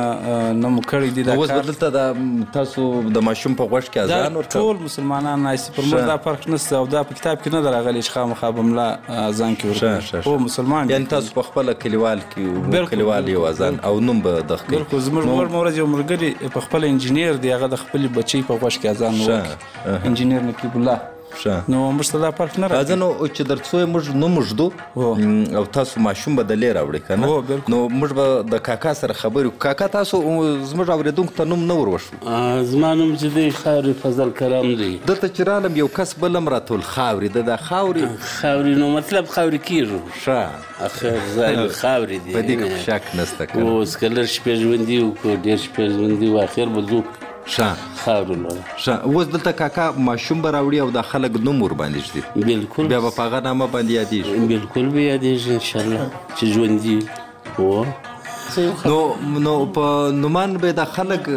نه مو کړی دي دا اوس به دلته تاسو د ماشوم په غوږ کې اذان ورکوي ټول مسلمانان ناستي پر موږ دا فرق نشته او دا په کتاب کې نه ده راغلی چې خامخا به ملا اذان کې ورکوي هو مسلمان یعنې تاسو په خپله کلیوال کې کلیوال یو اذان او نوم به دغه کوي بلکل زموږ ورځ یو ملګري په خپل انجینیر دی هغه د خپل بچی په غوږ کې اذان وکړي انجینیر نقیب الله نو موږ ته دا فرق نه راځي نو چې درڅو موږ نوم ږدو او تاسو ماشوم به د لې راوړئ که نه نو موږ به د کاکا سره خبرې وکړو کاکا تاسو زموږ اورېدونکو ته نوم نه ور وښو زما نوم چې دی خاوري فضل کرم دی دلته چې رالم یو کس بل هم راته ویل خاوري ده دا خاوري نو مطلب خاوري کېږو ښه اخر ځای خاوري دی په دې کې شک نشته که اوس که لږ شپې ژوندي وکړو ډېر شپې ژوندي و اخر به ځو خاورو لره اوس دلته کاکا ماشوم به راوړي او دا خلک نوم ورباندې ږدي بلکل بیا به په هغه نامه باندې یادېږي بلکل به یادېږي انشاءالله چې ژوندي نو په نومان به دا خلک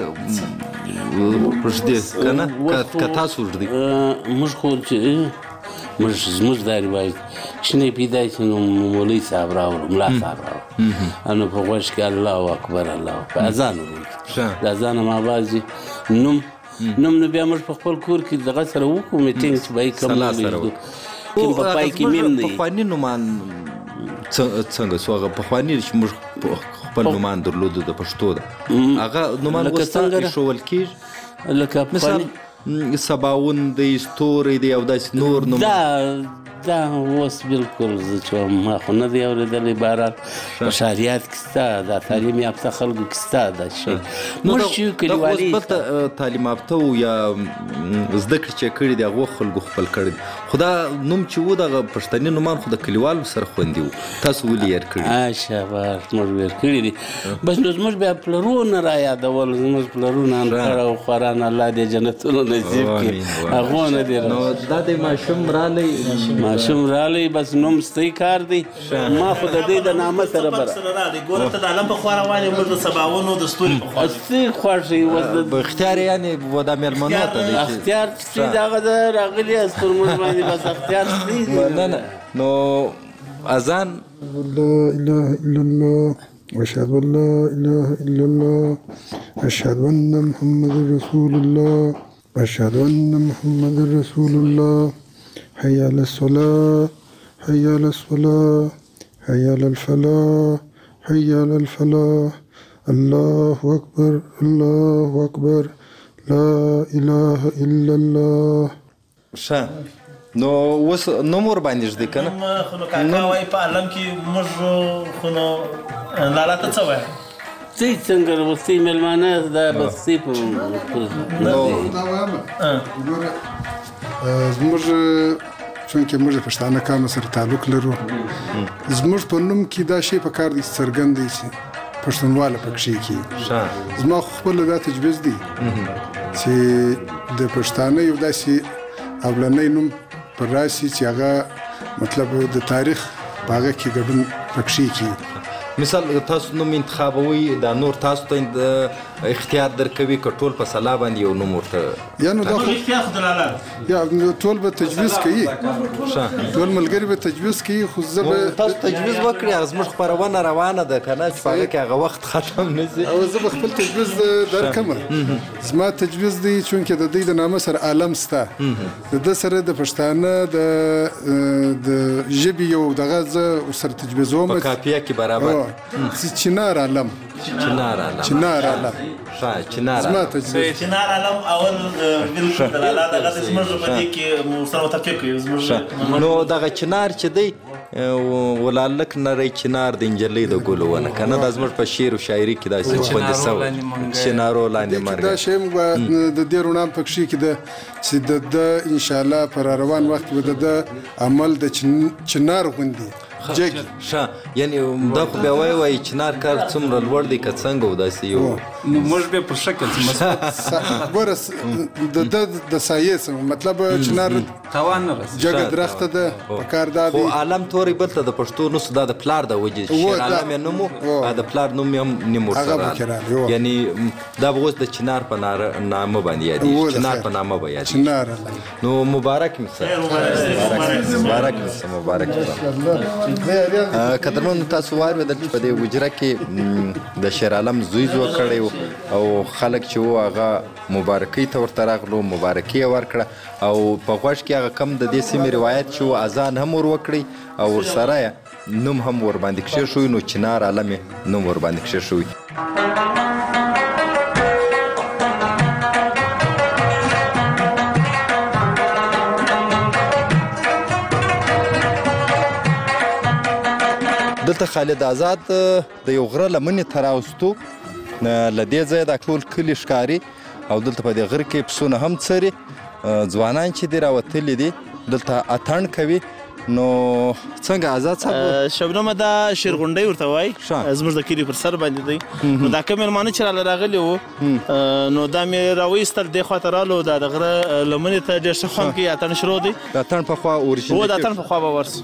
ږدي که نه که تاسو ږدئ موږ خو چې زموږ دا رواج کشنی پیدا چې نو مولوي صاحب راوړو ملا صاحب راوړو نو په غوږ کې الله اکبر الله په اذان ووایي د اذان هم آواز نوم نو بیا موږ په خپل کور کې دغه سره وکړو میټینګ چې به یې کوم په پای کې میم دی پخواني نومان څنګه سو هغه پخواني چې موږ خپل نومان درلودو د پښتو ده هغه نومان اوس ته ایښودل کېږي لکه مثال سباون دی ستوری دی او داسې نور نوم دا اوس بلکل زه چې ما خو نه دی اورېدلی بهرحال په ښاریات کې شته دا تعلیم یافته خلکو کې شته دا شی موږ چې کلیوالي اوس بل تعلیم یافته و یا زده کړې چې یې کړي دي هغو خلکو خپل کړي دي خو دا نوم چې و دغه پښتني نومان خو د کلیوالو سره خوندي و تاسو ولې یې هېر کړي شاباش موږ یې هېر کړي دي بس نو زموږ بیا پلرونه را یادول زموږ پلرونه انکړه او خواران الله دې جنتونه نصیب کړي هغو نه دي نو دا د ماشوم رالی ماشوم رالی بس نوم ستی کار دی ما خو د دې د نامه سره ګوره ته د علم په خوا روان یې موږ د سباونو د ستوري په خوا ستی خوښ یې اختیار یعنې و دا مېلمنو ته دی اختیار ستی د هغه د راغلي است پر موږ باندې بس اختیار ستی نه نو اذان لا اله الا الله واشهد ان لا اله الا الله اشهد ان محمد رسول الله اشهد ان محمد رسول الله حي على الصلاة حي على الصلاة حي على الفلاح حي على الفلاح الله أكبر الله أكبر لا إله إلا الله. ښه نو اوس نوم ورباندې ږدي که نه؟ خو نو کاکا وایي په عالم کې موږ خو نو لالا ته څه وایه؟ څه څنګه وروستي مېلمانه دا بستي په زموږ چونکې موږ د پښتانه قام سره تعلق لرو زموږ په نوم کې دا شی په کار دی څرګند دی چې پښتونواله پکښې کېږي. زما خو خپله دا تجویز دی چې د پښتانه یو داسې اولنی نوم پر راسي چې هغه مطلب د تاریخ په هغه کې ګډون پکښې کېږي. مثال تاسو نوم انتخابوي دا نور تاسو ته اختیار درکوي که ټول په سلا باندې یو نوم ورته یا نو دا یا ټول به تجویز کوي ټول ملګري به تجویز کوي خو زه به تاسو تجویز وکړئ زموږ خپرونه روانه ده که نه چې په هغه کې هغه وخت ختم نه شي او زه به خپل تجویز درکړم. زما تجویز دی چونکې د دوی د نامه سره عالم سته د ده سره د پښتانه د ژبې یو دغه زه ورسره تجویزوم په کاپیه کې برابر چنار عالم چنار عالم چنار عالم چنار عالم اول بالکل د لالا دغه زموږ په دې کې سره متفق یو زموږ نو دغه چنار چې دی ولالک نری چنار د انجلۍ د ګلو ونه که نه دا زموږ په شعر و شاعري کې داسې خوندي سوی چنارو لاندې مرګ دا شی د دې رڼا پکښې کې ده چې د ده انشاءالله په را روان وخت کې به د ده عمل د چنار غوندي جګي ښه یعنې دا خو بیا وایي چنار کار څومره لوړ دی که څنګه و داسې یو موږ بیا په شکل ګوره د ده د سایې څه مطلب چنار توان نه رسي جګه درخته ده په کار دا دی خو عالم تورې بل ته د پښتو نوسو دا د پلار د وجې شیر عالم یې نوم و د پلار نوم یې هم نیم ورسره یعنې دا به اوس د چنار په نامه باندې یادېږي چنار په نامه به یادېږي نو مبارک مې شه مبارک مې شه مبارک مې شه قدرمنو تاسو واورېدل چې په دې حجره کې د شیر عالم زوی زوی کړی و او خلک چې و هغه مبارکۍ ته ورته راغلو مبارکي یې ورکړه او په غوږ کې هغه کم د دې سیمې روایت چې و اذان هم ور وکړي او ورسره یې نوم هم ورباندې کښېښوي نو چنار عالم یې نوم ورباندې کښېښوي. دلته خالد آزاد د یو غره لمنې ته راوستو له دې ځایه دا ټول کلي ښکاري او دلته په دې غره کې پسونه هم څري ځوانان چې دي راوتلي دي دلته اتڼ کوي. نو څنګه آزاد صاحب شبنمه دا شیرغونډۍ ورته وایي زموږ د کلي پر سر باندې دی نو دا کوم مېلمانه چې راله راغلي وو نو دا مې راویستل دې خواته رالو دا د غره لمنې ته ډېر ښه خوند کوي اتڼ شروع دی د اتڼ په خوا اورجینل د اتڼ په خوا به ورسو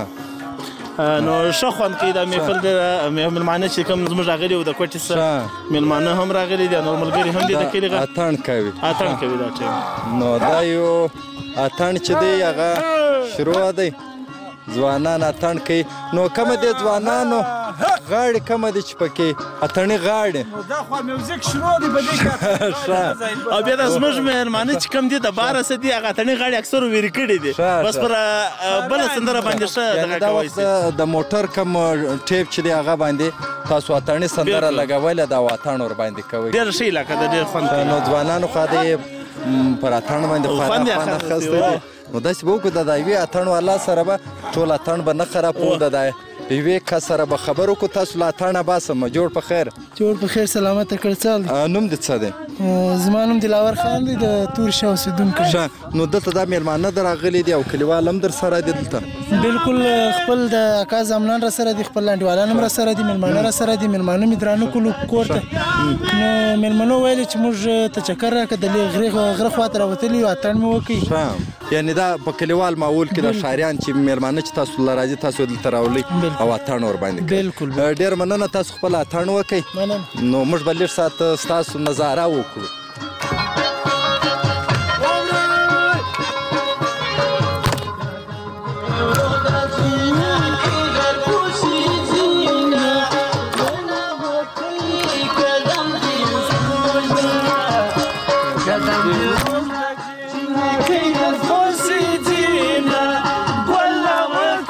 نو ښه خوند کوي دا محفل دی مېلمانه چې کوم زموږ راغلي وو د کوټې سره مېلمانه هم راغلي دي نور ملګري هم دي د کلي اتڼ کوي دا ټیم نو دا یو اتڼ چې دی هغه شروع دی ځوانان اتڼ کوي نو کومه دي ځوانانو غاړې کومه دي چې پکې اتڼې غاړې دا خو میوزیک شروع دی په دې کې او بیا د زموږ مېلمانه چې کوم دي د باره څه دي هغه اتڼې غاړې اکثر ویرې کړي دي بس پر بله سندره باندې ښه دغه کوی شي د موټر کوم ټیپ چې دی هغه باندې تاسو اتڼې سندره لګولې دا اتڼ ور باندې کوئ ډېر ښه علاقه ده ډېر خوند نو ځوانانو خو دې پر اتڼ باندې خوند اخیستی دی نو داسې به وکړو د یوې اتڼ والا سره به ټول اتڼ به نه خرابوو د یوې کس سره به خبر وکړو تاسو له اتڼه باسم جوړ په خیر جوړ په خیر سلامته کړڅال نوم دې څه دی زما نوم دلاور خان دی د تور شاه اوسېدونکی نو دلته دا مېلمانه در راغلي دي او کلیوال هم در سره دي دلته بالکل خپل د اکا زامنان را سره دي خپل لانډوالان هم را سره دي مېلمانه را سره دي مېلمانه مې درانه کړو کور ته نو مېلمنو ویلې چې موږ ته چکر راکړه د غره خواته راوتلي یو اتڼ مې وکړي یعنې دا په کلیوال ماحول کې د ښاریان چې مېلمانه چې تاسو له راځي تاسو دلته راولئ او اتڼ ورباندې بالکل ډېر مننه تاسو خپل اتڼ وکئ نو موږ به لږ ساعت ستاسو نظاره وکړو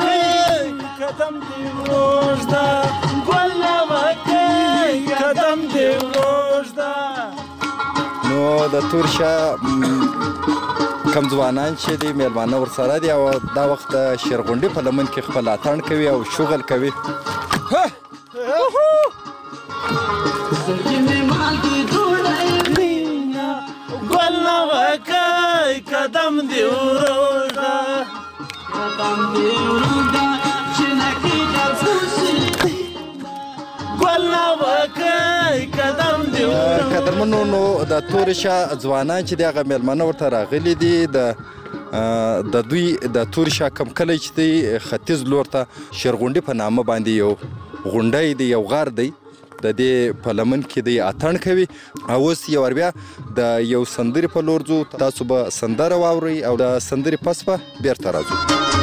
قدم د تور شاه کم ځوانان چې دي میلمانه ورسره دي او دا وخت د شیرغونډي په لمن کې خپل اتڼ کوي او شغل کوي. قدم دی وروړه قدم دی وروړه چې نکي جلسوسي ګل نه وکای قدم دی وروړه. قدرمنو نو د تور شاه ځوانان چې دغه میلمانه ورته راغلي دي د دوی د تور شاه کم کلی چې دی ختیځ لور ته شیرغونډي په نامه باندې یو غونډی دی، یو غار دی، د دې په لمن کې دی اتڼ کوي. او اوس یو بیا د یو سندرې په لور ځو، تاسو به سندره واورئ او د سندرې پس به بیرته راځو.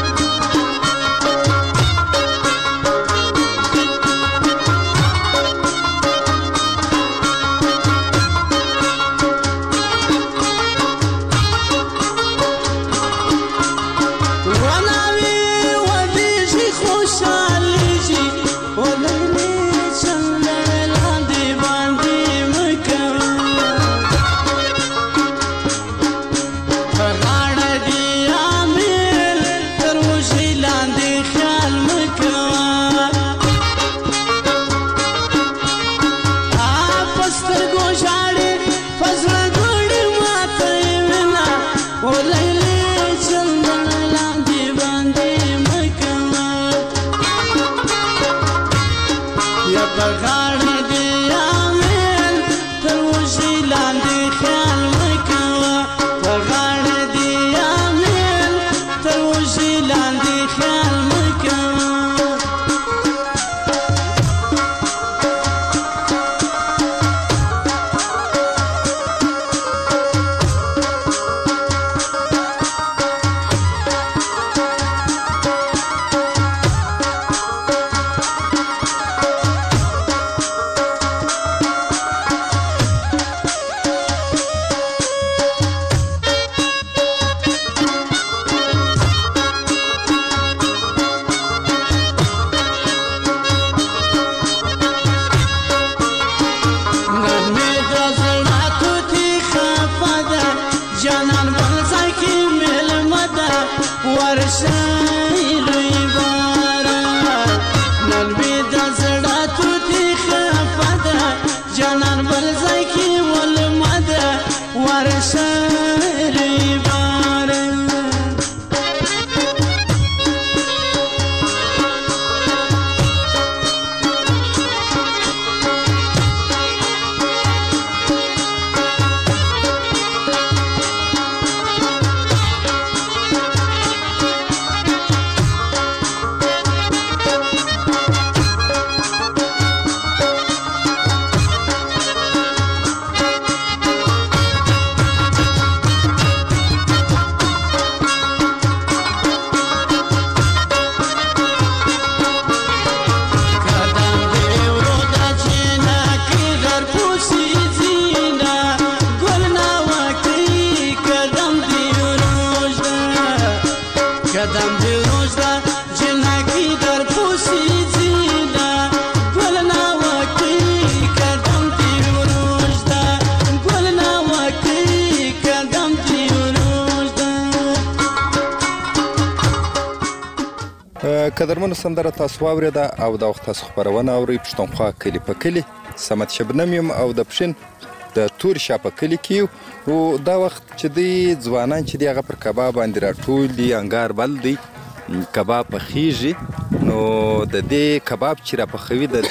قدرمنو سندره تاسو واورېده او دا وخت تاسو خپرونه اورئ پښتونخوا کلي په کلي. صمد شبنم یم او د پښین د تور شاه په کلي کې یو. او دا وخت چې دی ځوانان چې دی هغه پر کباب باندې راټول دي، انګار بل دی، کباب پخیږي. نو د دې کباب چې راپخوي د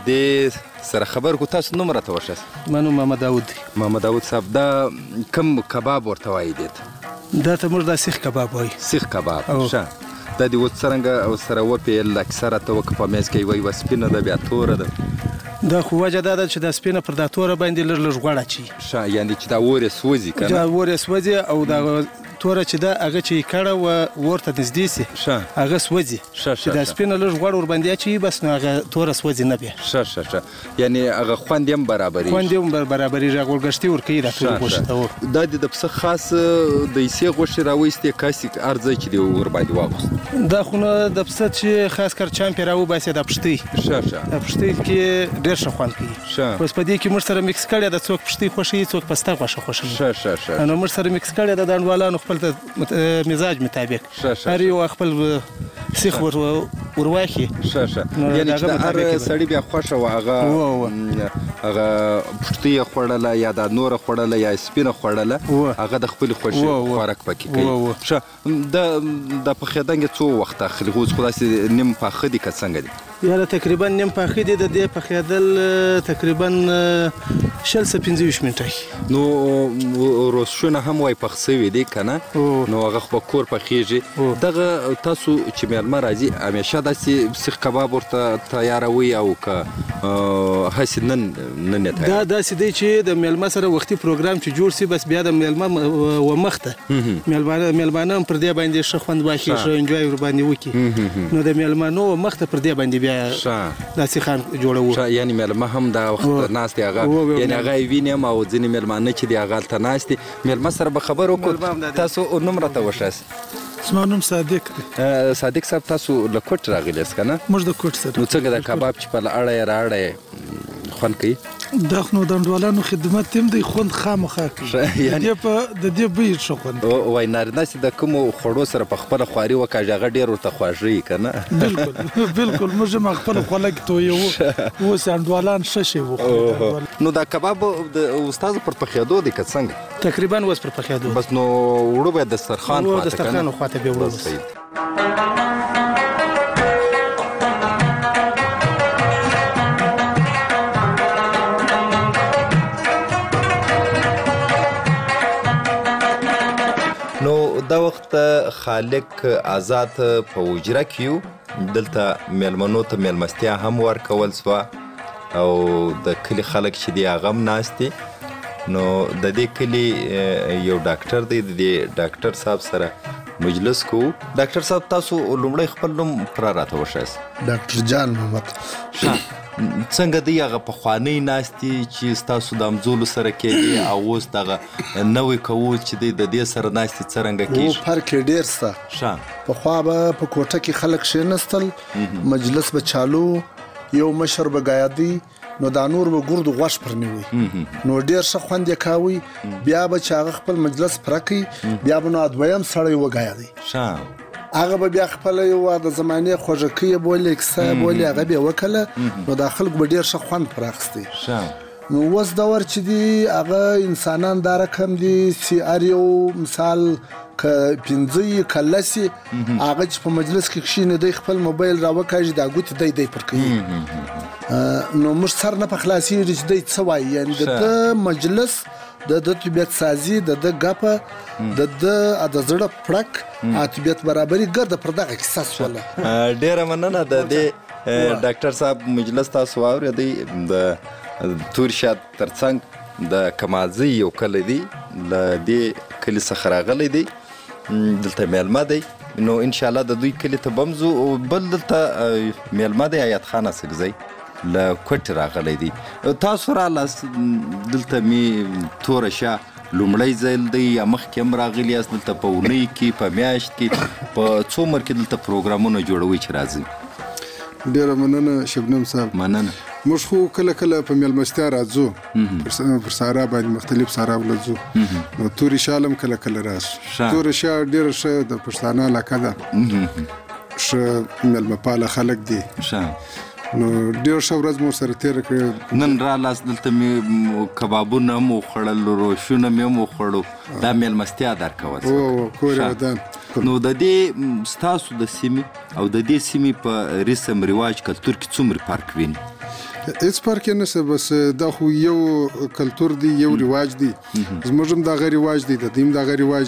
دې سره خبر کو. تاسو نوم راته وښیاست؟ ما نوم محمد داود دی. محمد داود صاحب، دا کوم کباب ورته وایي؟ دا ته موږ دا سیخ کباب وایي. سیخ کباب. ښه، دا دې اوس څرنګه او سره وپیل اکثره ته وکه په میز کې یوه سپینه ده بیا توره ده؟ دا خو وجه دا ده چې دا سپینه پر دا توره باندې لږ لږ غوړ اچوي. ښه، یعنې چې دا اور یې سوځي که نه؟ دا اور یې سوځي او دا توره چې ده هغه چې کړه و ورته نږدې سي هغه سوځي چې دا سپینه لږ غوړ ورباندې اچوي بس نو هغه توره سوځي نه بیا ښه یعنې هغه خوند یې هم برابرېږي خوند یې هم برابرېږي هغه ورګشتي ورکوي دا ټولې غوښې ته دا د پسه خاص د حصې غوښې راویستې کاسې هر ځای چې دی ورباندې واغوست دا خو نه د پسه چې خاص کر چامپ یې راوباسي دا پښتۍ دا پښتۍ کې ډېر ښه خوند کوي اوس په دې کې موږ سره مکس کړی ده څوک پښتۍ خوښوي څوک پسته غوښه خوښوي نو موږ سره مکس کړی ده د انډوالانو خپل مزاج مطابق هر یو خپل سیخ ورواخي یعنې چې د هر سړي بیا خوښه وه هغه پښتۍ یې خوړله یا دا نوره خوړله یا سپینه خوړله هغه د خپلې خوښې خوراک پکې کوي ښه د پخېدنګ څو وخت اخلي اوس خو داسې نیم پاخه دي که څنګه دي یاره تقریبا نیم پاخه دي د دې پخېدل تقریبا 25 منټه نو روسشونه هم وای پخ سوي دي که نه نو هغه خو په کور پخېږي دغه تاسو چې میلمه راځي همیشه داسې سیخ کباب ورته تیاروئ او که هسې نن یې دا داسې دی چې د میلمه سره وختي پروګرام چې جوړ سي بس بیا د میلمه ومخته میلمانه هم پر دې باندې ښه خوند واخلي ښه انجوای ورباندې وکړي نو د میلمانو ومخته پر دې باندې بیا داسې خان جوړوو یعنې میلمه هم دا وخت ناست دی هغه یعنې هغه یې وینم او ځینې میلمانه چې دی هغه هلته ناست دي میلمه سره به خبر وکړو تاسو نوم راته وښایاست زما نوم صادق دی صادق صاحب تاسو له کوټ راغلي یاست که نه موږ د کوټ سره نو څنګه د کباب چې په اړه یې راړه یې خوند کوي دا خو نو د انډوالانو خدمت هم دی خوند خامخا کوي د دې بوی ښه خوند وایي نارینه چې د کومو خوړو سره په خپله خواري وکړي هغه ډېر ورته خواږه که نه بلکل موږ هم خپله خوله کې تویوو اوس انډوالان ښه شی وخوري نو دا کباب د استادو پر پخېدو دی که څنګه تقریبا اوس پر پخېدو بس نو وړو به دسترخوان خواته دسترخوان خواته بیا وړو نو دا وخت خالق آزاد په وجره کې یو دلته میلمنو ته میلمستیا هم ورکول سوه او د کلي خلک چې دی هغه هم ناست دي نو د دې کلي یو ډاکټر دی د دې ډاکټر صاحب سره مجلس کوو ډاکټر صاحب تاسو لومړی خپل نوم پوره راته وښایاست ډاکټر جان محمد څنګه دی هغه پخوانۍ ناستې چې ستاسو د همزولو سره کېدې او اوس دغه نوی کوو چې دی د دې سره ناستې څرنګه کېږي فرق یې ډېر شته پخوا به په کوټه کې خلک کښېنستل مجلس به چالو یو مشر به ګایدي نو دا نور به ګرد غوښ پر نیوي نو ډېر ښه خوند یې کاوي بیا به چې هغه خپل مجلس پوره کوي بیا به نو دویم سړی وګایدي هغه به بیا خپل یو د زمانې خوږکۍ یې بولې کیسه یې بولې هغه به یې وکړله نو دا خلک به ډېر ښه خوند پر اخیستی نو اوس دور چې دي هغه انسانان دا رقم دي چې هر یو مثال که 15 که 10 هغه چې په مجلس کې کښېني دی خپل موبایل راوکاږي دا ګوتې دی پر کوي نو موږ سر نه په خلاصېږي چې دی څه وایي یعنې د ده مجلس د طبیعت سازي د ده ګپه د زړه پړک طبیعت برابري ګرده پر دغه کیسه سوله ډېره مننه د دې ډاکټر صاحب مجلس تاسو واورېدی د تور شات ترڅنګ د کمازي یو کلی دی له دې کلي څخه راغلی دی دلته میلمه دی نو انشاءالله د دوی کلي ته به ځو بل دلته میلمه دی ایات خان اڅکزی له کوټې راغلی دی تاسو رالاست دلته مې توره شاه لومړی ځل دی یا مخکې هم راغلي یاست دلته په اونۍ کې په میاشت کې په څو عمر کې دلته پروګرامونه جوړوئ چې راځئ ډېره مننه شبنم صاحب مننه موږ خو کله کله په میلمستیا راځو پر سارا باندې مختلف سارا ولځو نو توري شال هم کله کله راشي توري شال ډېره ښه د پښتانه علاقه ده ښه میلمه پاله خلک دي نو ډېر ښه ورځ مو سره تېره کړې نن رالاست دلته مې کبابونه هم وخوړل روشونه مې هم وخوړو دا میلمستیا درکول کور یې ودان نو د دې ستاسو د سیمې او د دې سیمې په رسم رواج کلتور کې څومره فرق ویني هیڅ فرق یې نشته بس دا خو یو کلتور دی یو رواج دی زموږ هم دغه رواج دی د دوی هم دغه رواج دی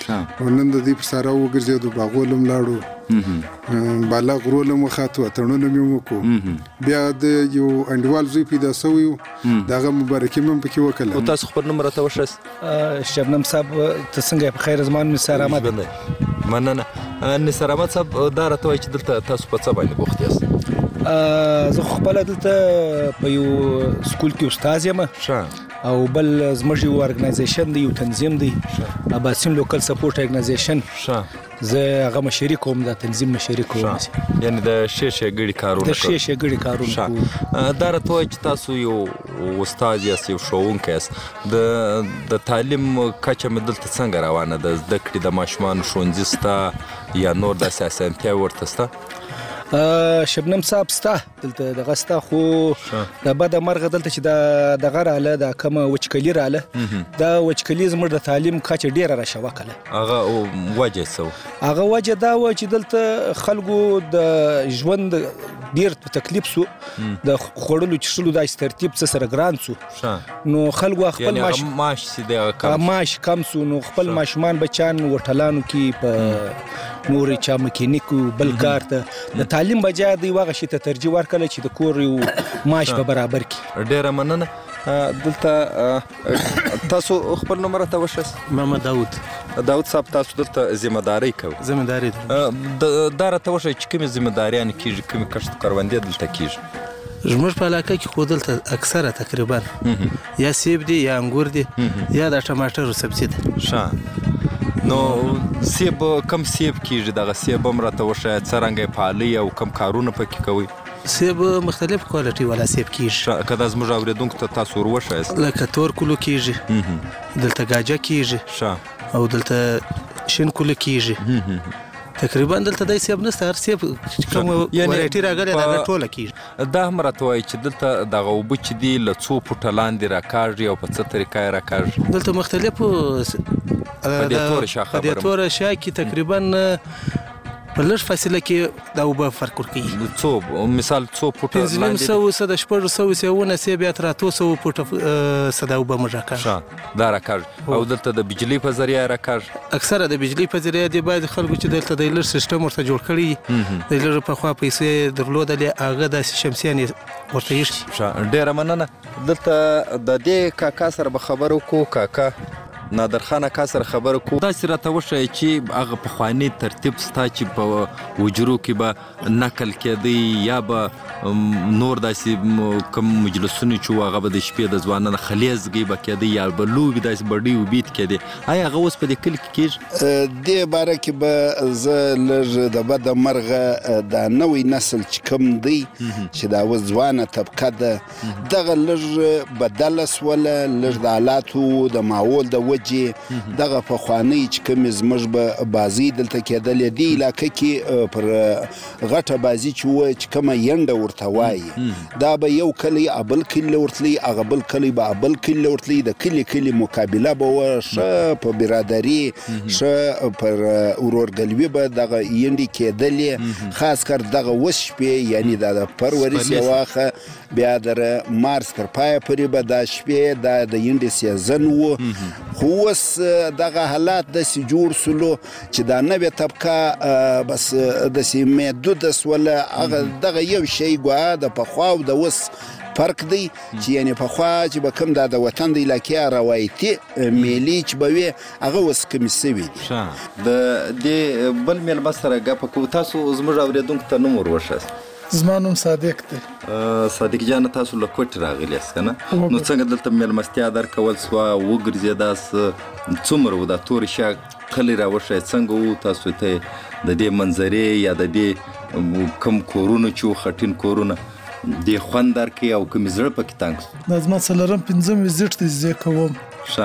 او نن د دې په سارا وګرځېدو باغول هم لاړو بالا غرول هم وخاتو اتڼونه مې وکړو بیا د یو انډیوال زوی پیدا شوی و دغه مبارکي مې پکې وکړله. او تاسو خپل نوم راته وښایاست؟ شبنم صاحب ته څنګه په خیر زمان نثار احمد. مننه. نثار احمد صاحب دا راته وایي چې دلته تاسو په څه باندې بوخت یاست؟ زه خو خپله دلته په یو سکول کې استاد یم او بل زموږ یو ارګنایزیشن دی یو تنظیم دی اباسین لوکل سپورټ ارګنایزیشن زه هغه مشري کوم د تنظیم مشري کوم یعنی د شیشه ګړي کارونه د شیشه ګړي کارونه دا راته وایي چې تاسو یو استاد یاست یو ښوونکی یاست د تعلیم کچه مې دلته څنګه روانه ده زده کړې د ماشومانو ښوونځي سته یا نور داسې اسانتیاوې ورته سته؟ شبنم صاحب ستا دلته دغه ستا خو د بده مرغه دلته چې دغه راله د کومه وچکلي راله دا وچکلي زموږ د تعلیم کچه ډېره راښوکله. هغه وجه څه هغه وجه دا و چې دلته خلکو د ژوند ډېر تکلیف سو د خوړلو چښلو داسې ترتیب څه سره ګران سو نو خلکو خپل معاش کم سو نو خپل ماشومان بچان هوټلانو کې په نورې چا مکینیکو بل کار ته د تعلیم بجای دوی هغه شي ته ترجیح ورکړله چې د کور یو معاش په برابر کړي. ډېره مننه. دلته تاسو خپل نوم راته وښایاست؟ محمد داود صاحب تاسو دلته ذمهداري کوئ؟ ذمهداري دا راته وښایئ چې کومې ذمهداریانې کېږي کومې کښت کروندې دلته کېږي؟ زموږ په علاقه کې خو دلته اکثره تقریبا یا سیب دي یا انګور دي یا د ټماټرو سبزي ده. نو سیب کم سیب کېږي دغه سیب هم راته وښایه څه رنګه پالئ او کم کارونه پکې کوئ؟ سیب مختلف کوالټي والا سیب کېږي. که دا زموږ اورېدونکو ته تاسو ور وښایاست؟ لکه تور کلو کېږي دلته ګاجه کېږي او دلته شین کلو کېږي. تقریبا دلته دای سیب نسته هر سیب کوم ورایټي راغلی دا ټوله کېږي. دا هم راته وایي چې دلته دغه اوبه چې دي له څو فوټه لاندې راکاږي او په څه طریقه یې راکاږي؟ دلته مختلفو په دې توره شا کې تقریبا په لږ فاصله کې دا اوبه فرق ورکوي. څو مثال څو فوټه لاندې 500 څه د 600 سیونه سیب یا تر 800 فوټه څه دا اوبه موږ راکاږي. دا راکاږي او دلته د بجلي په ذریعه راکاږي؟ اکثره د بجلي په ذریعه دی. باید خلکو چې دلته د لږ سیستم ورته جوړ کړي د لږ په خوا پیسې درلودلې هغه داسې شمسیانې ورته ایښي. ډېره مننه. دلته د دې کاکا سره به خبرې وکړو. کاکا نادر خان اکا سره خبرې کوو. داسې راته وښایه چې هغه پخوانی ترتیب ستا چې په حجرو کې به نقل کېدی یا به نور داسې کوم مجلسونه چې وو هغه به د شپې د ځوانانو خلیزګۍ به کېدی یا به لوبې داسې بډۍ وبید کېدی. آیا هغه اوس په دې کلي کې کېږي؟ دې باره کې به زه لږ د بده مرغه دا نوی نسل چې کوم دی چې دا اوس ځوانه طبقه ده دغه لږ بدله سوله لږ د حالاتو د ماحول د دغه پخوانۍ چې کومې زموږ به بازۍ دلته کېدلې دې علاقه کې پر غټه بازي چې وه چې کومه ینډه ورته وایي دا به یو کلی ابل کلي ورتلی هغه بل کلی به ابل کلي ورتلی د کلي مقابله به وه ښه په برادري ښه پر ورورګلوي به دغه ینډې کېدلې خاص کر دغه اوس شپې یعنی دا د پروریس یې واخه بیا در مارس تر پایه پورې به دا شپې دا د ینډې سیزن و خو اوس دغه حالات داسې جوړ سولو چې دا نوې طبقه بس داسې محدوده سوله هغه دغه یو شی ګویا د پخوا او د اوس فرق دی چې یعنې پخوا چې به کوم دا د وطن د علاقې روایتي میلې چې به وي هغه اوس کمې سوي دي. د دې بل میلمه سره ګپه کوو. تاسو زموږ اورېدونکو ته نوم ور وښایاست؟ زما نوم صادق دی. صادق جان تاسو له کوټې راغلي یاست که نه؟ نو څنګه دلته میلمستیا درکول سوه وګرځېداست څومره و دا تورې شا کلی راوښایه څنګه و تاسو ته د دې منظرې یا د دې کوم کورونه چې و خټین کورونه دې خوند درکوي او کومې زړه پکې تنګ سو؟ دا زما څلورم پنځم ویزیټ دی زه کوم.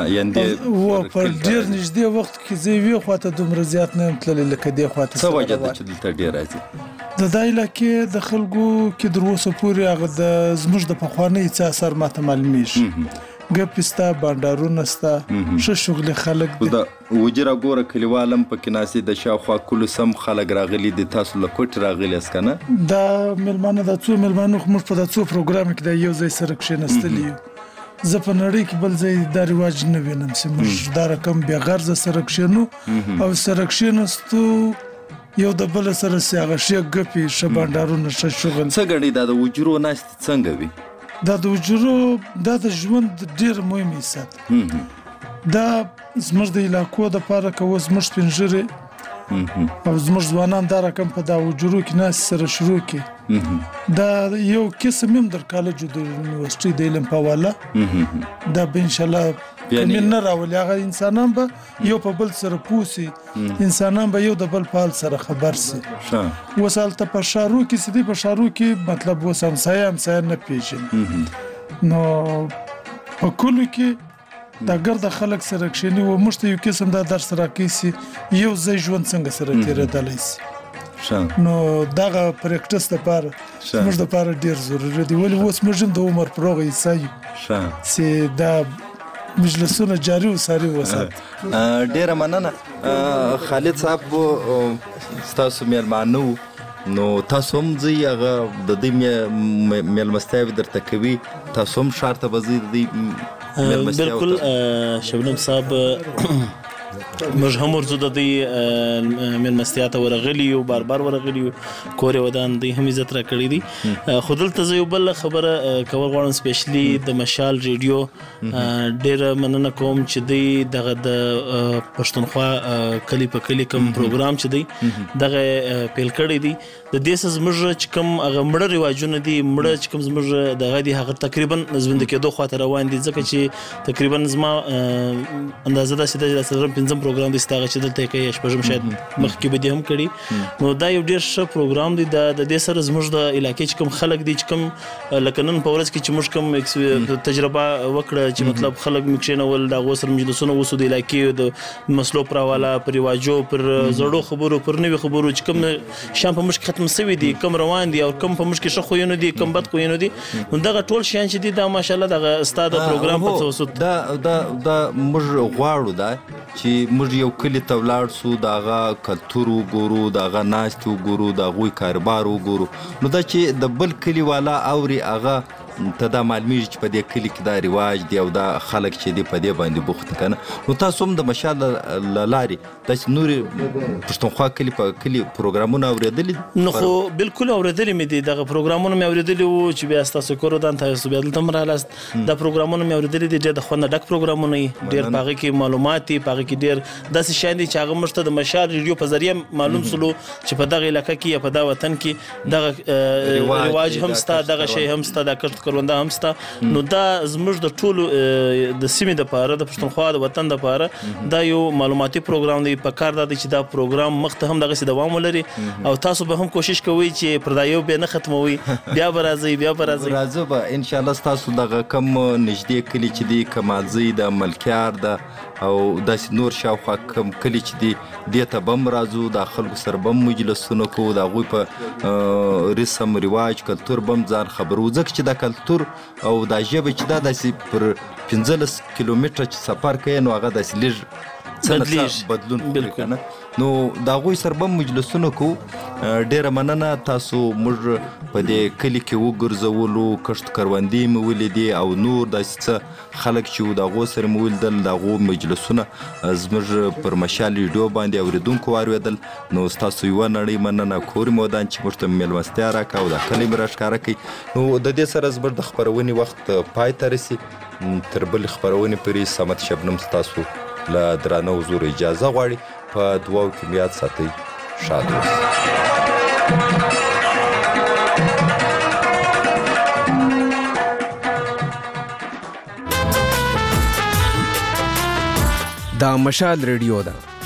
په ډېر نږدې وخت کې زه یوې خواته دومره زیات نه یم تللی لکه دې خواته. څه وجه ده چې دلته ډېر راځي؟ د دا علاقې د خلکو کې تر اوسه پورې هغه د زموږ د پخوانۍ څه اثر ماته معلومیږي. ګپې سته بانډارونه سته ښه شغلي خلک دي. وجره ګوره کلیوال هم پکې ناستې د شاوخوا کلو سم خلک راغلي دي. تاسو له کوټې راغلي یاست که نه؟ دا میلمانه دا څو میلمانه خو موږ په دا څو پروګرام کې دا یو ځای سره کښېنستلي یو زه په نړۍ کې بل ځای دا رواج نه وینم چې موږ دا رقم بیا غرض سره کښینو او سره کښیناستو یو د بل سره هغه شی ګپي شباندارونه شغل څه غړي دا د وجرو ناست څنګه وي دا د وجرو دا د ژوند ډیر مهم حصہ دا زموږ د علاقو د پاره کوز مش پنځره او زموږ ځوانان دا رقم په دا وجرو کې ناس سره شروع کی دا یو قسم هم در کالج د یونیورسيټي د علم په والا دا به ان شاء الله کمن نه راولي هغه انسانان به یو په بل سره پوسي انسانان به یو د بل په حال سره خبر سي وسالته په شارو کې سدي په شارو کې مطلب وسم سایم نه پیژن نو په کلو کې دا ګرد خلک سره کښینی و مشته یو قسم دا درس راکېسي یو ځای ژوند څنګه سره تیرېدلی سي نو دغه پریکټس لپاره موږ لپاره ډیر ضروري دی ولې اوس موږ د عمر پروغه یې چې دا مجلسونه جاري وساري وسات ډیر مننه خالد صاحب تاسو میلمانو نو تاسو هم ځي هغه د دې میلمستیا درته کوي تاسو هم شرط به ځي د بالکل شبنم صاحب موږ هم ورځو د دې میلمستیا ته ورغلي او بار ورغلي کور ودان دې هم عزت را کړی دي خودل ته یو بل خبره کور غواړم سپیشلی د مشال ریډیو ډېر مننه کوم چې دې دغه د پښتونخوا کلی په کلی کوم پروګرام چې دی دغه پیل کړی دی د دې زموږ چې کوم هغه مړه رواجونه دي مړه چې کوم زموږ دغه دي هغه تقریبا ژوند کېدو خاطر روان دي ځکه چې تقریبا زما اندازه ده چې د پنځم پروګرام دي ستاره چې دلته کې شپږم شاید مخکې به دې هم کړی نو دا یو ډېر ښه پروګرام دی د دې سره زموږ د علاقې چې کوم خلک دي چې کوم لکه نن په ورځ کې چې موږ کوم تجربه وکړه چې مطلب خلک مکشنول دا غوسر مجلسونه وسو د علاقې د مسلو پرواله پر رواجو پر زړو خبرو پر نوې خبرو چې کوم شام په مشک ختم سوي دي کوم روان دي او کوم په مشک شخوینو دي کوم بد خوینو دي نو دغه ټول شیان چې دي دا ماشاءالله دغه استاد پروګرام په توسط دا موږ غواړو دا چې موږ یو کلی ته ولاړ سو داغه کلتور وګورو داغه ناست وګورو داغه کاروبار وګورو نو دا چې د بل کلی والا اوري هغه ته دا معلومیږي چې په دې کلی کې دا رواج دی او دا خلک چې دی په دې باندې بوخت کنه نو تاسو هم د مشال لاري تاسو نور پښتونخوا کلی په کلی پروګرامونه اوریدل نو خو بالکل اوریدل مې دي دغه پروګرامونه مې اوریدل او چې بیا تاسو کورو دان تاسو بیا دلته مرالاست دا پروګرامونه مې اوریدل دي د خوند ډک پروګرامونه ډیر پاغه کې معلومات دي پاغه کې ډیر داسې شان دي چې هغه مشته د مشال ریډیو په ذریعہ معلوم سلو چې په دغه علاقې کې یا په دا وطن کې دغه رواج هم ستا دغه شی هم ستا د کټ کرونده هم ستا نو دا زموږ د ټولو د سیمې د پاره د پښتونخوا د وطن د پاره دا یو معلوماتي پروګرام دی په کار دی چې دا پروګرام مخته هم دغه دوام ولري او تاسو به هم کوشش کوئ چې پردایو به نه ختموي بیا برازي راځو به ان شاء الله تاسو دغه کم نږدې کلی چې دی کمالزي د ملکیار د او داسې نور شاوخوا کم کلی چې دی دته بم راځو د خلکو سره بم مجلسونه کوو د غوي په رسم رواج کلتور بم ځان خبرو ځکه چې د کلتور او د ژبه چې دا داسې پر 15 کیلومتره چې سفر کوي نو هغه داسې لږ بدلون بالکل نو دا غوي سره بم مجلسونه کو ډیره مننه تاسو موږ په دې کلی کې وګرځولو کښت کروندې مې ولیدي او نور داسې خلک چې دا غو سره مې ولیدل دا غو مجلسونه زموږ پر مشال ریډیو باندې اوریدونکو واوریدل نو تاسو یو نړۍ مننه کور مودان چې موږ ته میلمستیا راکاو دا کلی مې راښکاره کوي نو د دې سره زبر د خبرونې وخت پای ته رسي تر بل خبرونې پرې سمت شبنم تاسو له درانه حضور اجازه غواړي په دواو کې میاد ساتي شاد اوسئ دا مشال ریډیو ده